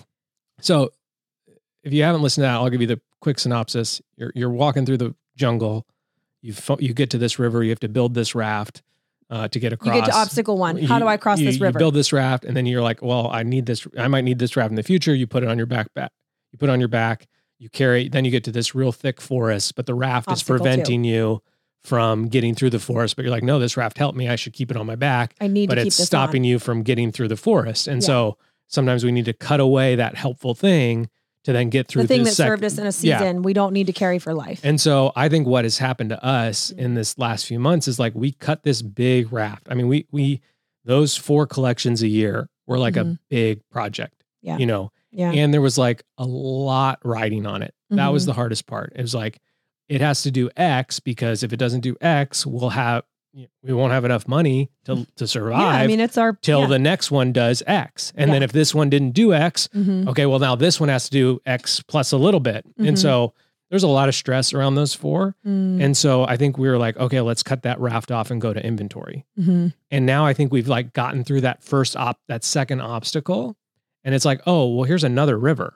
A: So if you haven't listened to that, I'll give you the quick synopsis. You're, you're walking through the jungle. You fo- you get to this river. You have to build this raft uh, to get across.
B: You get to obstacle one. How
A: You-
B: do I cross
A: you-
B: this
A: You
B: river?
A: build this raft, and then you're like, well, I need this. I might need this raft in the future. You put it on your backpack. You put it on your back. You carry. Then you get to this real thick forest, but the raft
B: Obstacle
A: is
B: two.
A: preventing you from getting through the forest. But you're like, no, this raft helped me. I should keep it on my back.
B: I need
A: But
B: to keep
A: it's
B: this
A: stopping
B: on.
A: you from getting through the forest. And
B: Yeah.
A: so sometimes we need to cut away that helpful thing to then get through
B: The thing
A: the
B: that
A: sec-
B: served us in a
A: Yeah.
B: season, we don't need to carry for life.
A: And so I think what has happened to us
B: Mm-hmm.
A: in this last few months is like we cut this big raft. I mean, we we those four collections a year were like a
B: Mhm.
A: big project.
B: Yeah.
A: You know,
B: yeah.
A: and there was like a lot riding on it. That was
B: Mhm.
A: the hardest part. It was like it has to do X because if it doesn't do X, we'll have we won't have enough money to to survive
B: yeah. I mean, it's our
A: till
B: yeah.
A: the next one does X. And then
B: Yeah.
A: if this one didn't do X,
B: Mhm.
A: okay, well now this one has to do X plus a little bit.
B: Mhm.
A: And so there's a lot of stress around those four.
B: Mm.
A: And so I think we were like, okay, let's cut that raft off and go to inventory.
B: Mhm.
A: And now I think we've like gotten through that first op, that second obstacle. And it's like, oh, well, here's another river.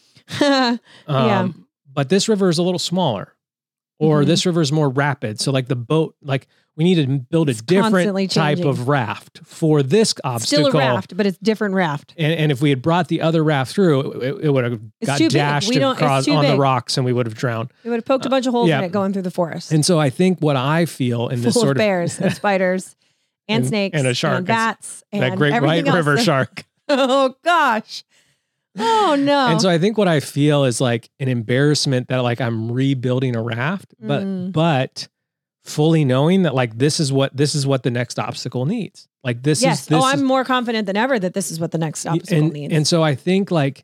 A: Um,
B: Yeah.
A: But this river is a little smaller, or
B: Mhm.
A: this river is more rapid. So like the boat, like we need to build a
B: It's constantly
A: different type
B: changing.
A: of raft for this obstacle.
B: Still a raft, but it's different raft.
A: And, and if we had brought the other raft through, it, it would have
B: It's
A: got
B: too big.
A: dashed
B: We don't- it's
A: across
B: too
A: on the
B: big.
A: rocks and we would have drowned.
B: We would have poked a bunch of holes
A: yeah.
B: in it going through the forest.
A: And so I think what I feel in this
B: full
A: sort
B: of bears and spiders and,
A: And-
B: snakes
A: and a shark.
B: and bats and
A: that great white
B: everything else.
A: river shark.
B: Oh gosh. Oh no.
A: And so I think what I feel is like an embarrassment that like I'm rebuilding a raft, but
B: Mm.
A: but fully knowing that like this is what this is what the next obstacle needs. Like this
B: yes.
A: is this
B: oh, I'm
A: is,
B: more confident than ever that this is what the next obstacle
A: and,
B: needs.
A: and so I think like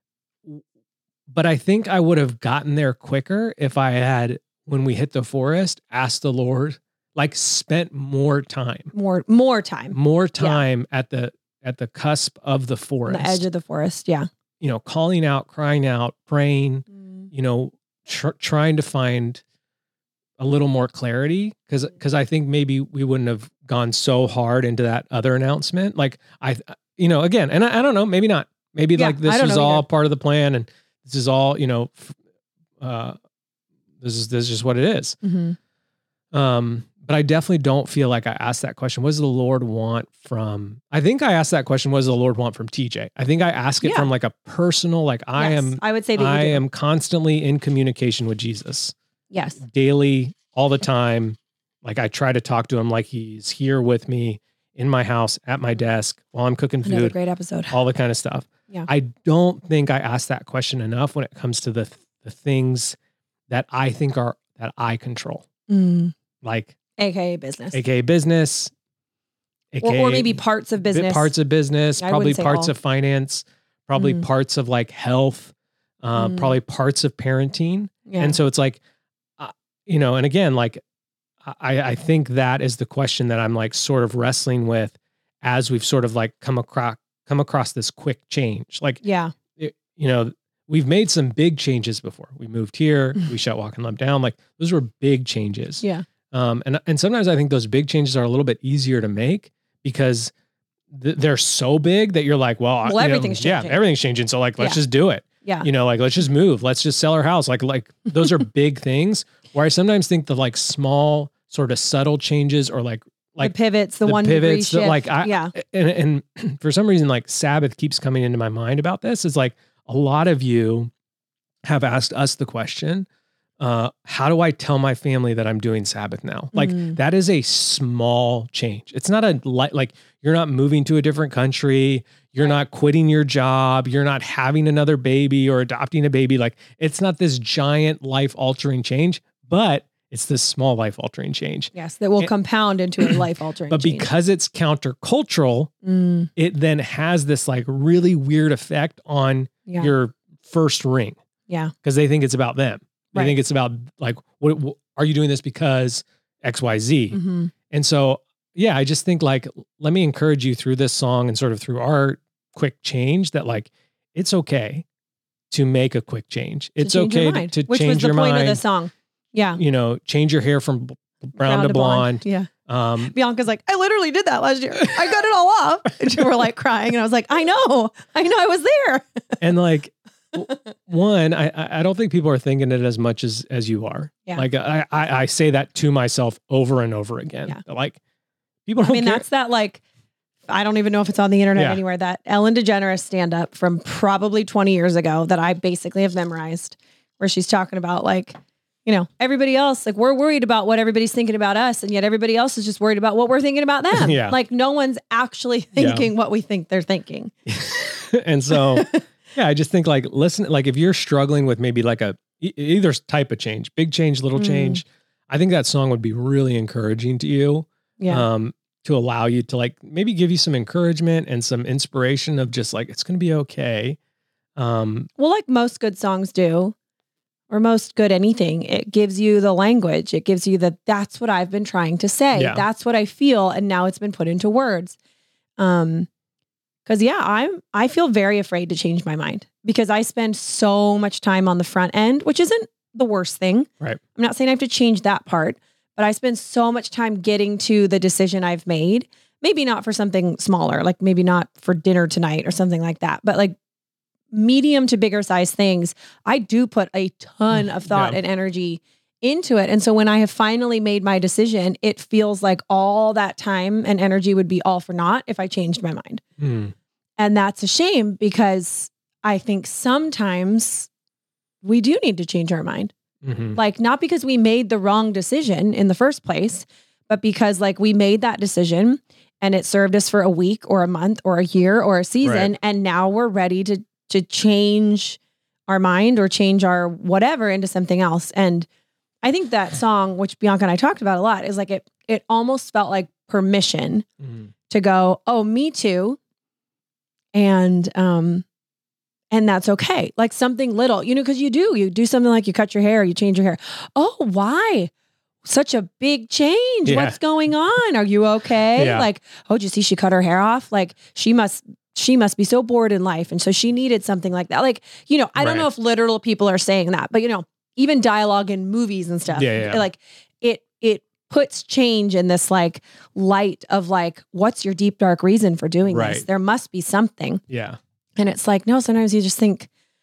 A: but I think I would have gotten there quicker if I had, when we hit the forest, asked the Lord, like spent more time,
B: more more time
A: more time at the at the cusp of the
B: on
A: forest,
B: the edge of the forest. Yeah.
A: you know, calling out, crying out, praying, you know, tr- trying to find a little more clarity. Cause, cause I think maybe we wouldn't have gone so hard into that other announcement. Like I, you know, again, and I, I don't know, maybe not, maybe
B: Yeah,
A: like
B: I
A: this
B: don't
A: was
B: know
A: all
B: either.
A: part of the plan and this is all, you know, f- uh, this is, this is just what it is.
B: Mm-hmm.
A: Um, but I definitely don't feel like I asked that question. What does the Lord want from, I think I asked that question. What does the Lord want from T J? I think I ask it
B: Yeah.
A: from like a personal, like I
B: Yes,
A: am,
B: I would say that you
A: I
B: do.
A: am constantly in communication with Jesus
B: Yes.
A: daily, all the time. Like I try to talk to him like he's here with me in my house, at my desk, while I'm cooking
B: Another
A: food,
B: great episode.
A: all the kind of stuff.
B: Yeah.
A: I don't think I ask that question enough when it comes to the, the things that I think are, that I control.
B: Mm.
A: Like,
B: A K A business.
A: A K A business,
B: or,
A: A K A
B: or maybe parts of business.
A: parts of business,
B: I
A: probably
B: wouldn't say
A: parts
B: all.
A: of finance, probably
B: Mm.
A: parts of like health, uh,
B: Mm.
A: probably parts of parenting.
B: Yeah.
A: And so it's like, uh, you know, and again, like I, I think that is the question that I'm like sort of wrestling with as we've sort of like come across, come across this quick change. Like,
B: yeah.
A: it, you know, we've made some big changes before. We moved here, we shut Walk and Love down. Like those were big changes.
B: Yeah.
A: Um, and, and sometimes I think those big changes are a little bit easier to make because th- they're so big that you're like, well,
B: Well,
A: you know,
B: everything's
A: yeah,
B: changing.
A: everything's changing. So like, let's
B: Yeah.
A: just do it.
B: Yeah.
A: You know, like, let's just move. Let's just sell our house. Like, like those are big things where I sometimes think the like small sort of subtle changes or like, like
B: the pivots, the,
A: the
B: one degree
A: pivots that
B: shift.
A: like, I,
B: yeah.
A: and, and for some reason, like Sabbath keeps coming into my mind about this. It's like a lot of you have asked us the question, uh, how do I tell my family that I'm doing Sabbath now? Like
B: Mm.
A: that is a small change. It's not a light, like you're not moving to a different country. You're
B: Right.
A: not quitting your job. You're not having another baby or adopting a baby. Like it's not this giant life altering change, but it's this small life altering change.
B: Yes. That will
A: And-
B: compound into a life altering
A: But
B: change.
A: because it's countercultural,
B: Mm.
A: it then has this like really weird effect on
B: Yeah.
A: your first ring.
B: Yeah.
A: Because they think it's about them. They
B: Right.
A: think it's about like, what, what are you doing this because X, Y, Z?
B: Mm-hmm.
A: And so, yeah, I just think like, let me encourage you through this song and sort of through our quick change that like, it's okay to make a quick change. It's
B: change your
A: okay
B: mind,
A: to, to
B: which
A: change
B: was the
A: your
B: point
A: mind.
B: of the song. Yeah.
A: You know, change your hair from b- brown, to blonde.
B: Yeah.
A: Um,
B: Bianca's like, I literally did that last year. I got it all off. And we were like crying. And I was like, I know, I know I was there.
A: and like, w- one, I I I don't think people are thinking it as much as as you are.
B: Yeah.
A: Like I I, I say that to myself over and over again.
B: Yeah.
A: Like people
B: I
A: don't
B: mean,
A: care.
B: that's that like, I don't even know if it's on the internet
A: Yeah.
B: anywhere, that Ellen DeGeneres stand up from probably twenty years ago that I basically have memorized, where she's talking about like, you know, everybody else, like we're worried about what everybody's thinking about us. And yet everybody else is just worried about what we're thinking about them.
A: Yeah.
B: Like no one's actually thinking what we think they're thinking.
A: And so, yeah, I just think like, listen, like if you're struggling with maybe like a e- either type of change, big change, little
B: Mm.
A: change, I think that song would be really encouraging to you.
B: Yeah.
A: Um, to allow you to like maybe give you some encouragement and some inspiration of just like, it's going to be okay. Um,
B: Well, like most good songs do, or most good anything, it gives you the language. It gives you the, that's what I've been trying to say.
A: Yeah.
B: That's what I feel. And now it's been put into words. Um, cause yeah, I'm, I feel very afraid to change my mind because I spend so much time on the front end, which isn't the worst thing.
A: Right.
B: I'm not saying I have to change that part, but I spend so much time getting to the decision I've made. Maybe not for something smaller, like maybe not for dinner tonight or something like that, but like medium to bigger size things, I do put a ton of thought
A: Yeah.
B: and energy into it. And so when I have finally made my decision, it feels like all that time and energy would be all for naught if I changed my mind.
A: hmm.
B: And that's a shame because I think sometimes we do need to change our mind.
A: Mhm.
B: Like not because we made the wrong decision in the first place, but because like we made that decision and it served us for a week or a month or a year or a season.
A: Right.
B: And now we're ready to, to change our mind or change our whatever into something else. And I think that song, which Bianca and I talked about a lot, is like, it, it almost felt like permission
A: Mhm.
B: to go, oh, me too. And, um, and that's okay. Like something little, you know, cause you do, you do something like you cut your hair, you change your hair. Oh, why? Such a big change.
A: Yeah.
B: What's going on? Are you okay?
A: Yeah.
B: Like, oh, did you see she cut her hair off? Like she must, she must be so bored in life. And so she needed something like that. Like, you know, I don't
A: Right.
B: know if literal people are saying that, but you know, even dialogue in movies and stuff,
A: Yeah, yeah.
B: like it, it puts change in this like light of like, what's your deep, dark reason for doing this?
A: Right.
B: There must be something.
A: Yeah.
B: And it's like, no, sometimes you just think,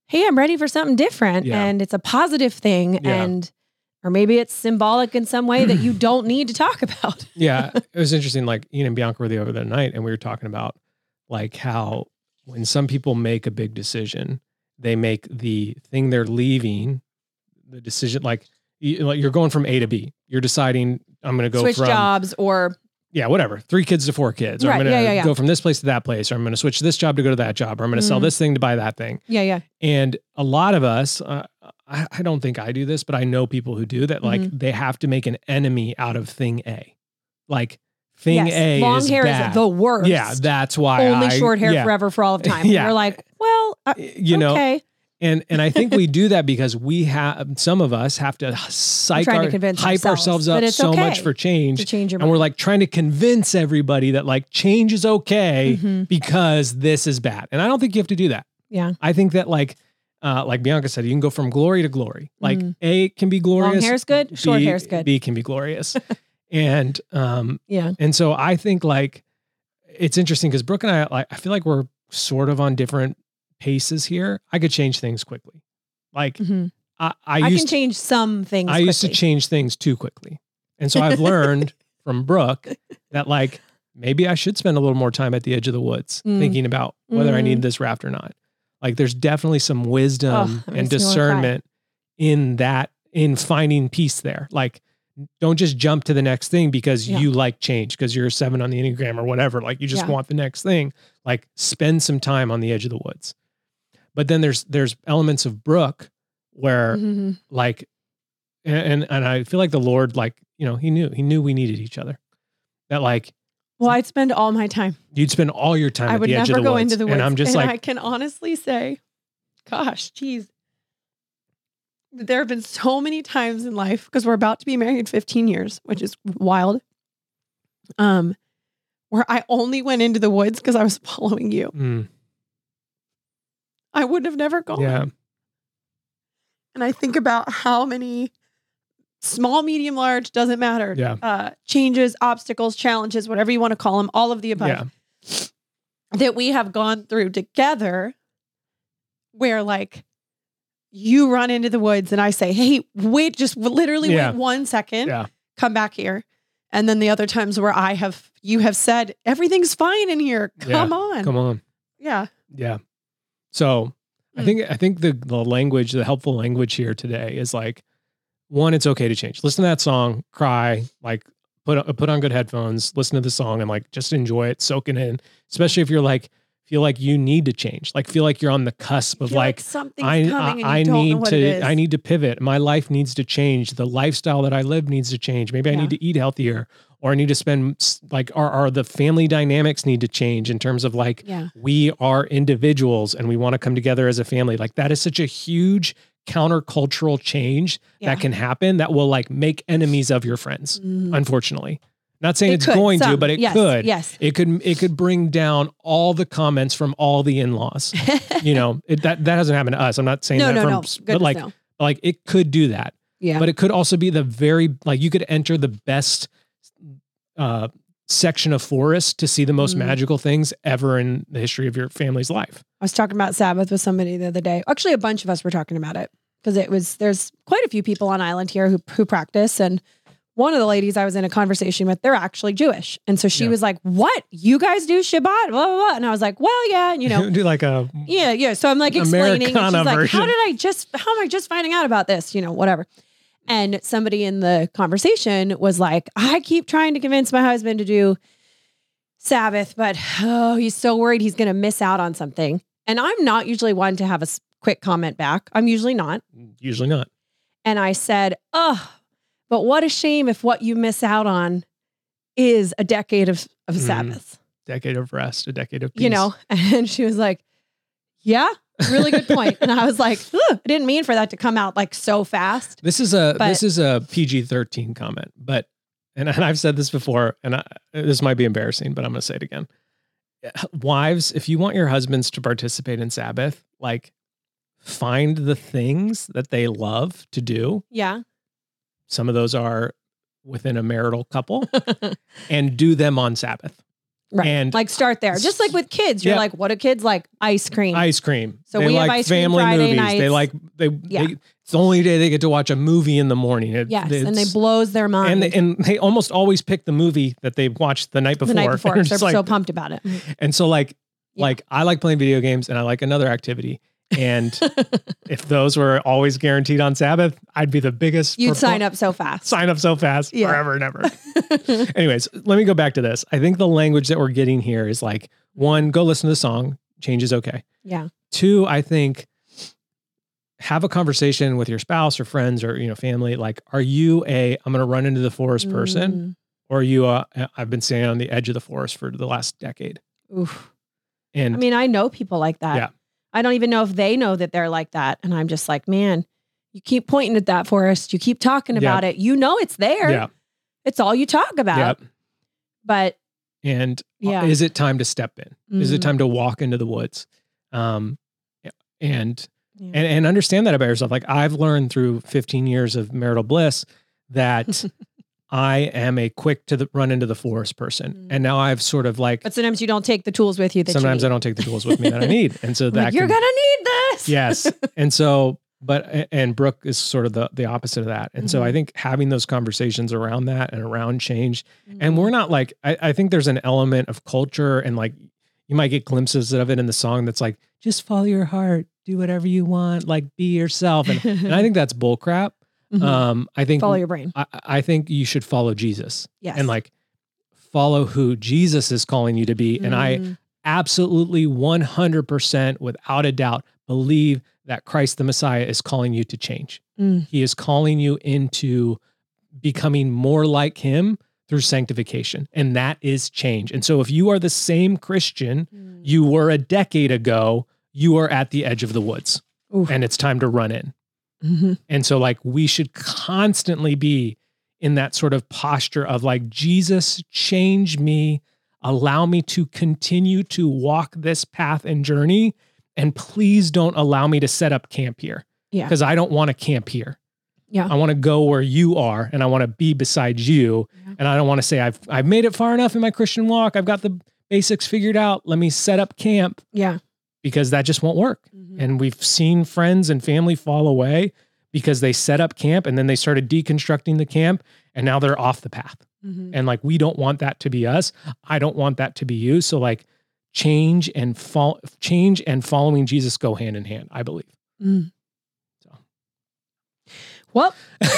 B: hey, I'm ready for something different.
A: Yeah.
B: And it's a positive thing.
A: Yeah.
B: And, or maybe it's symbolic in some way that you don't need to talk about.
A: Yeah. It was interesting. Like Ian and Bianca were the other night and we were talking about like how when some people make a big decision, they make the thing they're leaving, the decision, like, you, like you're going from A to B. You're deciding I'm going to go
B: Switch
A: from
B: jobs or
A: yeah, whatever, three kids to four kids, or
B: Right,
A: I'm going to
B: yeah, yeah, yeah.
A: go from this place to that place, or I'm going to switch this job to go to that job, or I'm going to sell
B: Mhm.
A: this thing to buy that thing.
B: yeah, yeah.
A: And a lot of us, uh, I, I don't think I do this, but I know people who do that. Like
B: Mm-hmm.
A: they have to make an enemy out of thing A. Like thing
B: Yes,
A: A
B: long
A: is
B: hair
A: bad.
B: is the worst.
A: Yeah, that's why
B: Only
A: I-
B: short hair
A: yeah.
B: forever for all of time.
A: Yeah.
B: You're like, well, uh,
A: You know,
B: okay.
A: and and I think we do that because we have some of us have to psych
B: trying to
A: our,
B: convince
A: hype
B: ourselves
A: ourselves
B: that
A: up
B: it's
A: so
B: okay
A: much for change.
B: to change your
A: And we're
B: mind.
A: like trying to convince everybody that like change is okay
B: Mhm.
A: because this is bad. And I don't think you have to do that.
B: Yeah.
A: I think that like, uh, like Bianca said, you can go from glory to glory. Like
B: Mhm.
A: A can be glorious.
B: Long hair's good. Short
A: B,
B: hair's good.
A: B can be glorious. and, um,
B: Yeah.
A: and so I think like, it's interesting because Brooke and I, like, I feel like we're sort of on different paces here. I could change things quickly. Like
B: Mhm.
A: I, I,
B: I
A: used
B: can change some things.
A: I used to
B: quickly.
A: change things too quickly. And so I've learned from Brooke that like, maybe I should spend a little more time at the edge of the woods
B: Mm.
A: thinking about whether I
B: Mhm.
A: need this raft or not. Like there's definitely some wisdom
B: Oh, that
A: and
B: makes me wanna
A: discernment in that, in finding peace there. Like don't just jump to the next thing because
B: Yeah.
A: you like change because you're a seven on the Enneagram or whatever. Like you just
B: Yeah.
A: want the next thing. Like spend some time on the edge of the woods. But then there's, there's elements of Brooke where
B: Mhm.
A: like, and, and I feel like the Lord, like, you know, he knew, he knew we needed each other. That like,
B: Well, I'd spend all my time.
A: you'd spend all your time
B: I
A: at
B: would
A: the edge of
B: never
A: the
B: go
A: woods.
B: into the woods.
A: And I'm just
B: and
A: like,
B: I can honestly say, gosh, geez. There have been so many times in life, because we're about to be married fifteen years, which is wild. Um, where I only went into the woods because I was following you.
A: mm,
B: I would have never gone.
A: yeah,
B: And I think about how many small, medium, large, doesn't matter.
A: Yeah.
B: Uh, changes, obstacles, challenges, whatever you want to call them, all of the above.
A: yeah,
B: That we have gone through together where like you run into the woods and I say, hey, wait, just literally
A: Yeah.
B: wait one second,
A: yeah,
B: come back here. And then the other times where I have, you have said, everything's fine in here. Come on.
A: come on.
B: Yeah.
A: Yeah. So I
B: Mm.
A: think, I think the, the language, the helpful language here today is like, one, it's okay to change. Listen to that song, cry, like put, put on good headphones, listen to the song and like, just enjoy it, soak it in, especially if you're like, feel like you need to change, like feel like you're on the cusp of
B: Feel
A: like,
B: something's
A: I,
B: coming
A: I, I
B: and you don't know
A: need
B: what it is.
A: to, I need to pivot. My life needs to change. The lifestyle that I live needs to change. Maybe I
B: Yeah.
A: need to eat healthier, or I need to spend s- like, are, are the family dynamics need to change in terms of like,
B: Yeah.
A: we are individuals and we want to come together as a family. Like that is such a huge countercultural change
B: Yeah.
A: that can happen that will like make enemies of your friends.
B: Mm.
A: Unfortunately, not saying
B: It
A: it's
B: could,
A: going to,
B: some.
A: but it
B: Yes,
A: could.
B: Yes.
A: It could. It could bring down all the comments from all the in-laws. You know, it, that that hasn't happened to us. I'm not saying
B: no,
A: that
B: no,
A: from,
B: no.
A: but
B: Goodness,
A: like,
B: no.
A: like it could do that.
B: Yeah.
A: But it could also be the very like you could enter the best uh, section of forest to see the most
B: Mm.
A: magical things ever in the history of your family's life.
B: I was talking about Sabbath with somebody the other day. Actually, a bunch of us were talking about it because it was, there's quite a few people on island here who, who practice. And one of the ladies I was in a conversation with, they're actually Jewish. And so she
A: Yeah.
B: was like, what? You guys do Shabbat? Blah, blah, blah. And I was like, well, yeah, you know,
A: do like a
B: yeah, yeah. So I'm like explaining. And she's
A: Americana
B: like,
A: version.
B: how did I just, how am I just finding out about this? You know, whatever. And somebody in the conversation was like, I keep trying to convince my husband to do Sabbath, but oh, he's so worried he's going to miss out on something. And I'm not usually one to have a s- quick comment back. I'm usually not.
A: usually not.
B: And I said, oh, but what a shame if what you miss out on is a decade of, of
A: Mhm.
B: Sabbath,
A: Decade of rest, a decade of peace.
B: you know? And she was like, yeah, really good point. And I was like, "Ugh, I didn't mean for that to come out like so fast.
A: This is a
B: But-
A: this is a P G thirteen comment, but and, and I've said this before, and I, this might be embarrassing, but I'm going to say it again. Wives, if you want your husbands to participate in Sabbath, like find the things that they love to do.
B: Yeah.
A: Some of those are within a marital couple, and do them on Sabbath.
B: Right.
A: And
B: like start there. Just like with kids, you're
A: Yeah.
B: like, what do kids like? Ice cream.
A: ice cream.
B: So
A: they
B: we have
A: like
B: ice cream
A: family
B: Friday
A: movies.
B: nights.
A: They like they,
B: Yeah.
A: they. It's the only day they get to watch a movie in the morning. It,
B: Yes,
A: it's-
B: and they blows their mind.
A: and they, and they almost always pick the movie that they watched the night before.
B: the night before,
A: And
B: 'cause
A: it's
B: they're
A: like-
B: so pumped about it.
A: And so like
B: Yeah.
A: like I like playing video games and I like another activity. And if those were always guaranteed on Sabbath, I'd be the biggest.
B: You'd
A: propo-
B: sign up so fast.
A: Sign up so fast
B: Yeah.
A: forever and ever. Anyways, let me go back to this. I think the language that we're getting here is like, one, go listen to the song. Change is okay.
B: Yeah.
A: Two, I think have a conversation with your spouse or friends or, you know, family. Like, are you a, I'm going to run into the forest person,
B: Mm.
A: or are you a, I've been standing on the edge of the forest for the last decade.
B: Oof.
A: And
B: I mean, I know people like that.
A: Yeah.
B: I don't even know if they know that they're like that. And I'm just like, man, you keep pointing at that forest. You keep talking
A: Yep.
B: about it. You know it's there.
A: yeah,
B: It's all you talk about.
A: Yep.
B: But
A: And
B: Yeah.
A: is it time to step in? Is it
B: Mhm.
A: time to walk into the woods? Um, and,
B: yeah.
A: and, and understand that about yourself. Like I've learned through fifteen years of marital bliss that I am a quick to the, run into the forest person.
B: Mm.
A: And now I've sort of like,
B: but sometimes you don't take the tools with you that
A: sometimes
B: you
A: I
B: need.
A: don't take the tools with me that I need. And so that
B: Like, you're
A: can-
B: gonna need this.
A: yes. And so, but, and Brooke is sort of the, the opposite of that. And so I
B: Mhm.
A: think having those conversations around that and around change,
B: Mm-hmm.
A: and we're not like, I, I think there's an element of culture and like, you might get glimpses of it in the song that's like, just follow your heart, do whatever you want, like be yourself. And, and I think that's bull crap.
B: Mhm.
A: Um, I think,
B: follow your brain.
A: I, I think you should follow Jesus
B: Yes.
A: and like follow who Jesus is calling you to be. And I
B: Mm.
A: absolutely one hundred percent without a doubt believe that Christ the Messiah is calling you to change.
B: Mm.
A: He is calling you into becoming more like him through sanctification. And that is change. And so if you are the same Christian
B: Mm.
A: you were a decade ago, you are at the edge of the woods
B: Oof.
A: and it's time to run in.
B: Mhm.
A: And so like we should constantly be in that sort of posture of like, Jesus, change me, allow me to continue to walk this path and journey. And please don't allow me to set up camp here.
B: Yeah.
A: Because I don't want to camp here.
B: Yeah.
A: I want to go where you are and I want to be beside you.
B: Yeah.
A: And I don't want to say I've I've made it far enough in my Christian walk. I've got the basics figured out. Let me set up camp,
B: Yeah.
A: because that just won't work.
B: Mhm.
A: And we've seen friends and family fall away because they set up camp and then they started deconstructing the camp and now they're off the path.
B: Mhm.
A: And like, we don't want that to be us. I don't want that to be you. So like change and fall, change and following Jesus go hand in hand, I believe.
B: Mm.
A: So.
B: Well,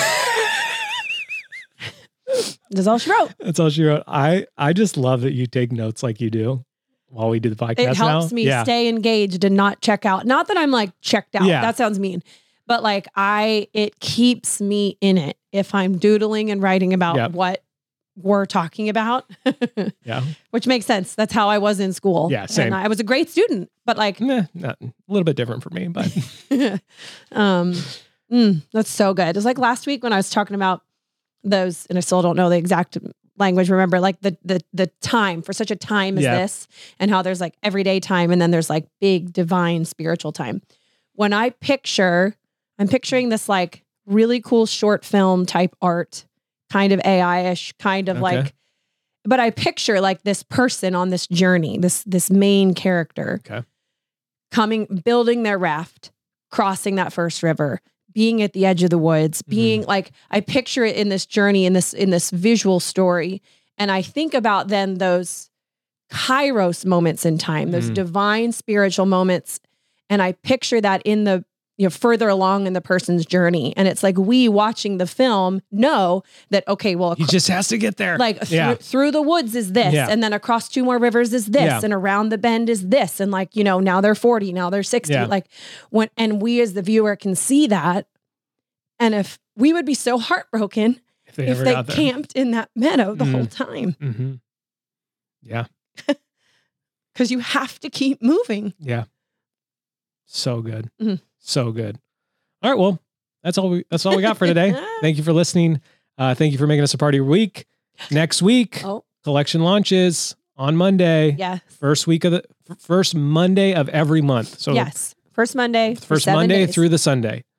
B: that's all she wrote.
A: That's all she wrote. I, I just love that you take notes like you do while we do the podcast
B: It helps
A: now.
B: me
A: Yeah.
B: stay engaged and not check out. Not that I'm like checked out.
A: Yeah.
B: That sounds mean. But like I, it keeps me in it if I'm doodling and writing about
A: Yep.
B: what we're talking about,
A: Yeah.
B: which makes sense. That's how I was in school.
A: Yeah, same.
B: And I was a great student, but like,
A: Nah, not, a little bit different for me, but
B: um, mm, that's so good. It was like last week when I was talking about those, and I still don't know the exact language. Remember, like the the the time for such a time as
A: Yeah.
B: this, and how there's like everyday time, and then there's like big divine spiritual time. When I picture, I'm picturing this like really cool short film type art, kind of A I-ish, kind of
A: Okay.
B: like. But I picture like this person on this journey, this this main character,
A: Okay.
B: coming, building their raft, crossing that first river, being at the edge of the woods, being like, I picture it in this journey, in this in this visual story, and I think about then those Kairos moments in time, those
A: Mm.
B: divine spiritual moments, and I picture that in the you know further along in the person's journey, and it's like we watching the film know that okay, well,
A: he just has to get there.
B: like through,
A: yeah.
B: through the woods is this,
A: Yeah.
B: and then across two more rivers is this,
A: Yeah.
B: and around the bend is this, and like you know now they're forty, now they're sixty,
A: Yeah.
B: like when and we as the viewer can see that, and if we would be so heartbroken
A: if they,
B: if
A: ever
B: they
A: got there.
B: camped in that meadow the
A: Mm.
B: whole time,
A: Mm-hmm. Yeah.
B: because you have to keep moving.
A: Yeah. So good.
B: Mhm.
A: So good. All right. Well, that's all we, that's all we got for today. Thank you for listening. Uh, thank you for making us a part of your week. Next week,
B: Oh
A: collection launches on Monday.
B: yes,
A: First week of the f- first Monday of every month. So
B: yes, first Monday, for
A: first
B: seven
A: Monday
B: days.
A: through the Sunday.
B: Yep.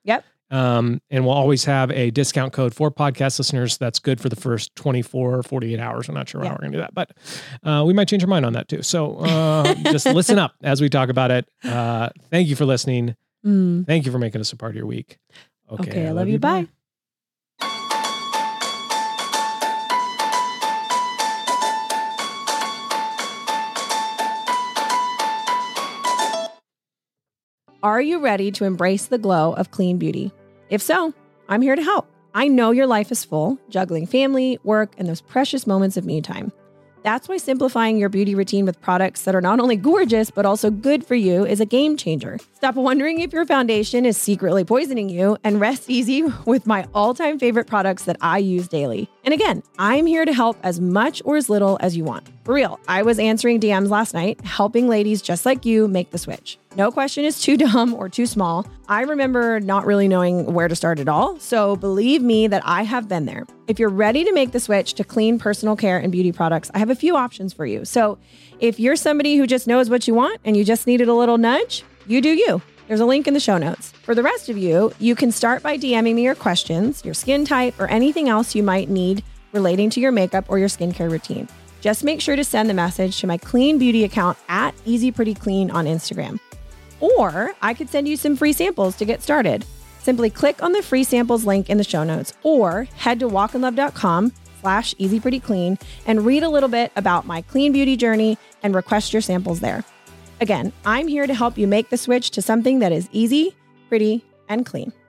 A: Um, and we'll always have a discount code for podcast listeners. That's good for the first twenty-four, forty-eight hours. We're not sure
B: Yeah.
A: how we're going to do that, but uh, we might change our mind on that too. So uh, just listen up as we talk about it. Uh, thank you for listening.
B: Mm.
A: Thank you for making us a part of your week. Okay,
B: Okay, I, love, you. Bye. Are you ready to embrace the glow of clean beauty? If so, I'm here to help. I know your life is full, juggling family, work, and those precious moments of me time. That's why simplifying your beauty routine with products that are not only gorgeous, but also good for you is a game changer. Stop wondering if your foundation is secretly poisoning you and rest easy with my all-time favorite products that I use daily. And again, I'm here to help as much or as little as you want. For real, I was answering D Ms last night, helping ladies just like you make the switch. No question is too dumb or too small. I remember not really knowing where to start at all, so believe me that I have been there. If you're ready to make the switch to clean personal care and beauty products, I have a few options for you. So if you're somebody who just knows what you want and you just needed a little nudge, you do you. There's a link in the show notes. For the rest of you, you can start by DMing me your questions, your skin type, or anything else you might need relating to your makeup or your skincare routine. Just make sure to send the message to my clean beauty account at Easy Pretty Clean on Instagram. Or I could send you some free samples to get started. Simply click on the free samples link in the show notes or head to walkandlove.com slash easyprettyclean and read a little bit about my clean beauty journey and request your samples there. Again, I'm here to help you make the switch to something that is easy, pretty, and clean.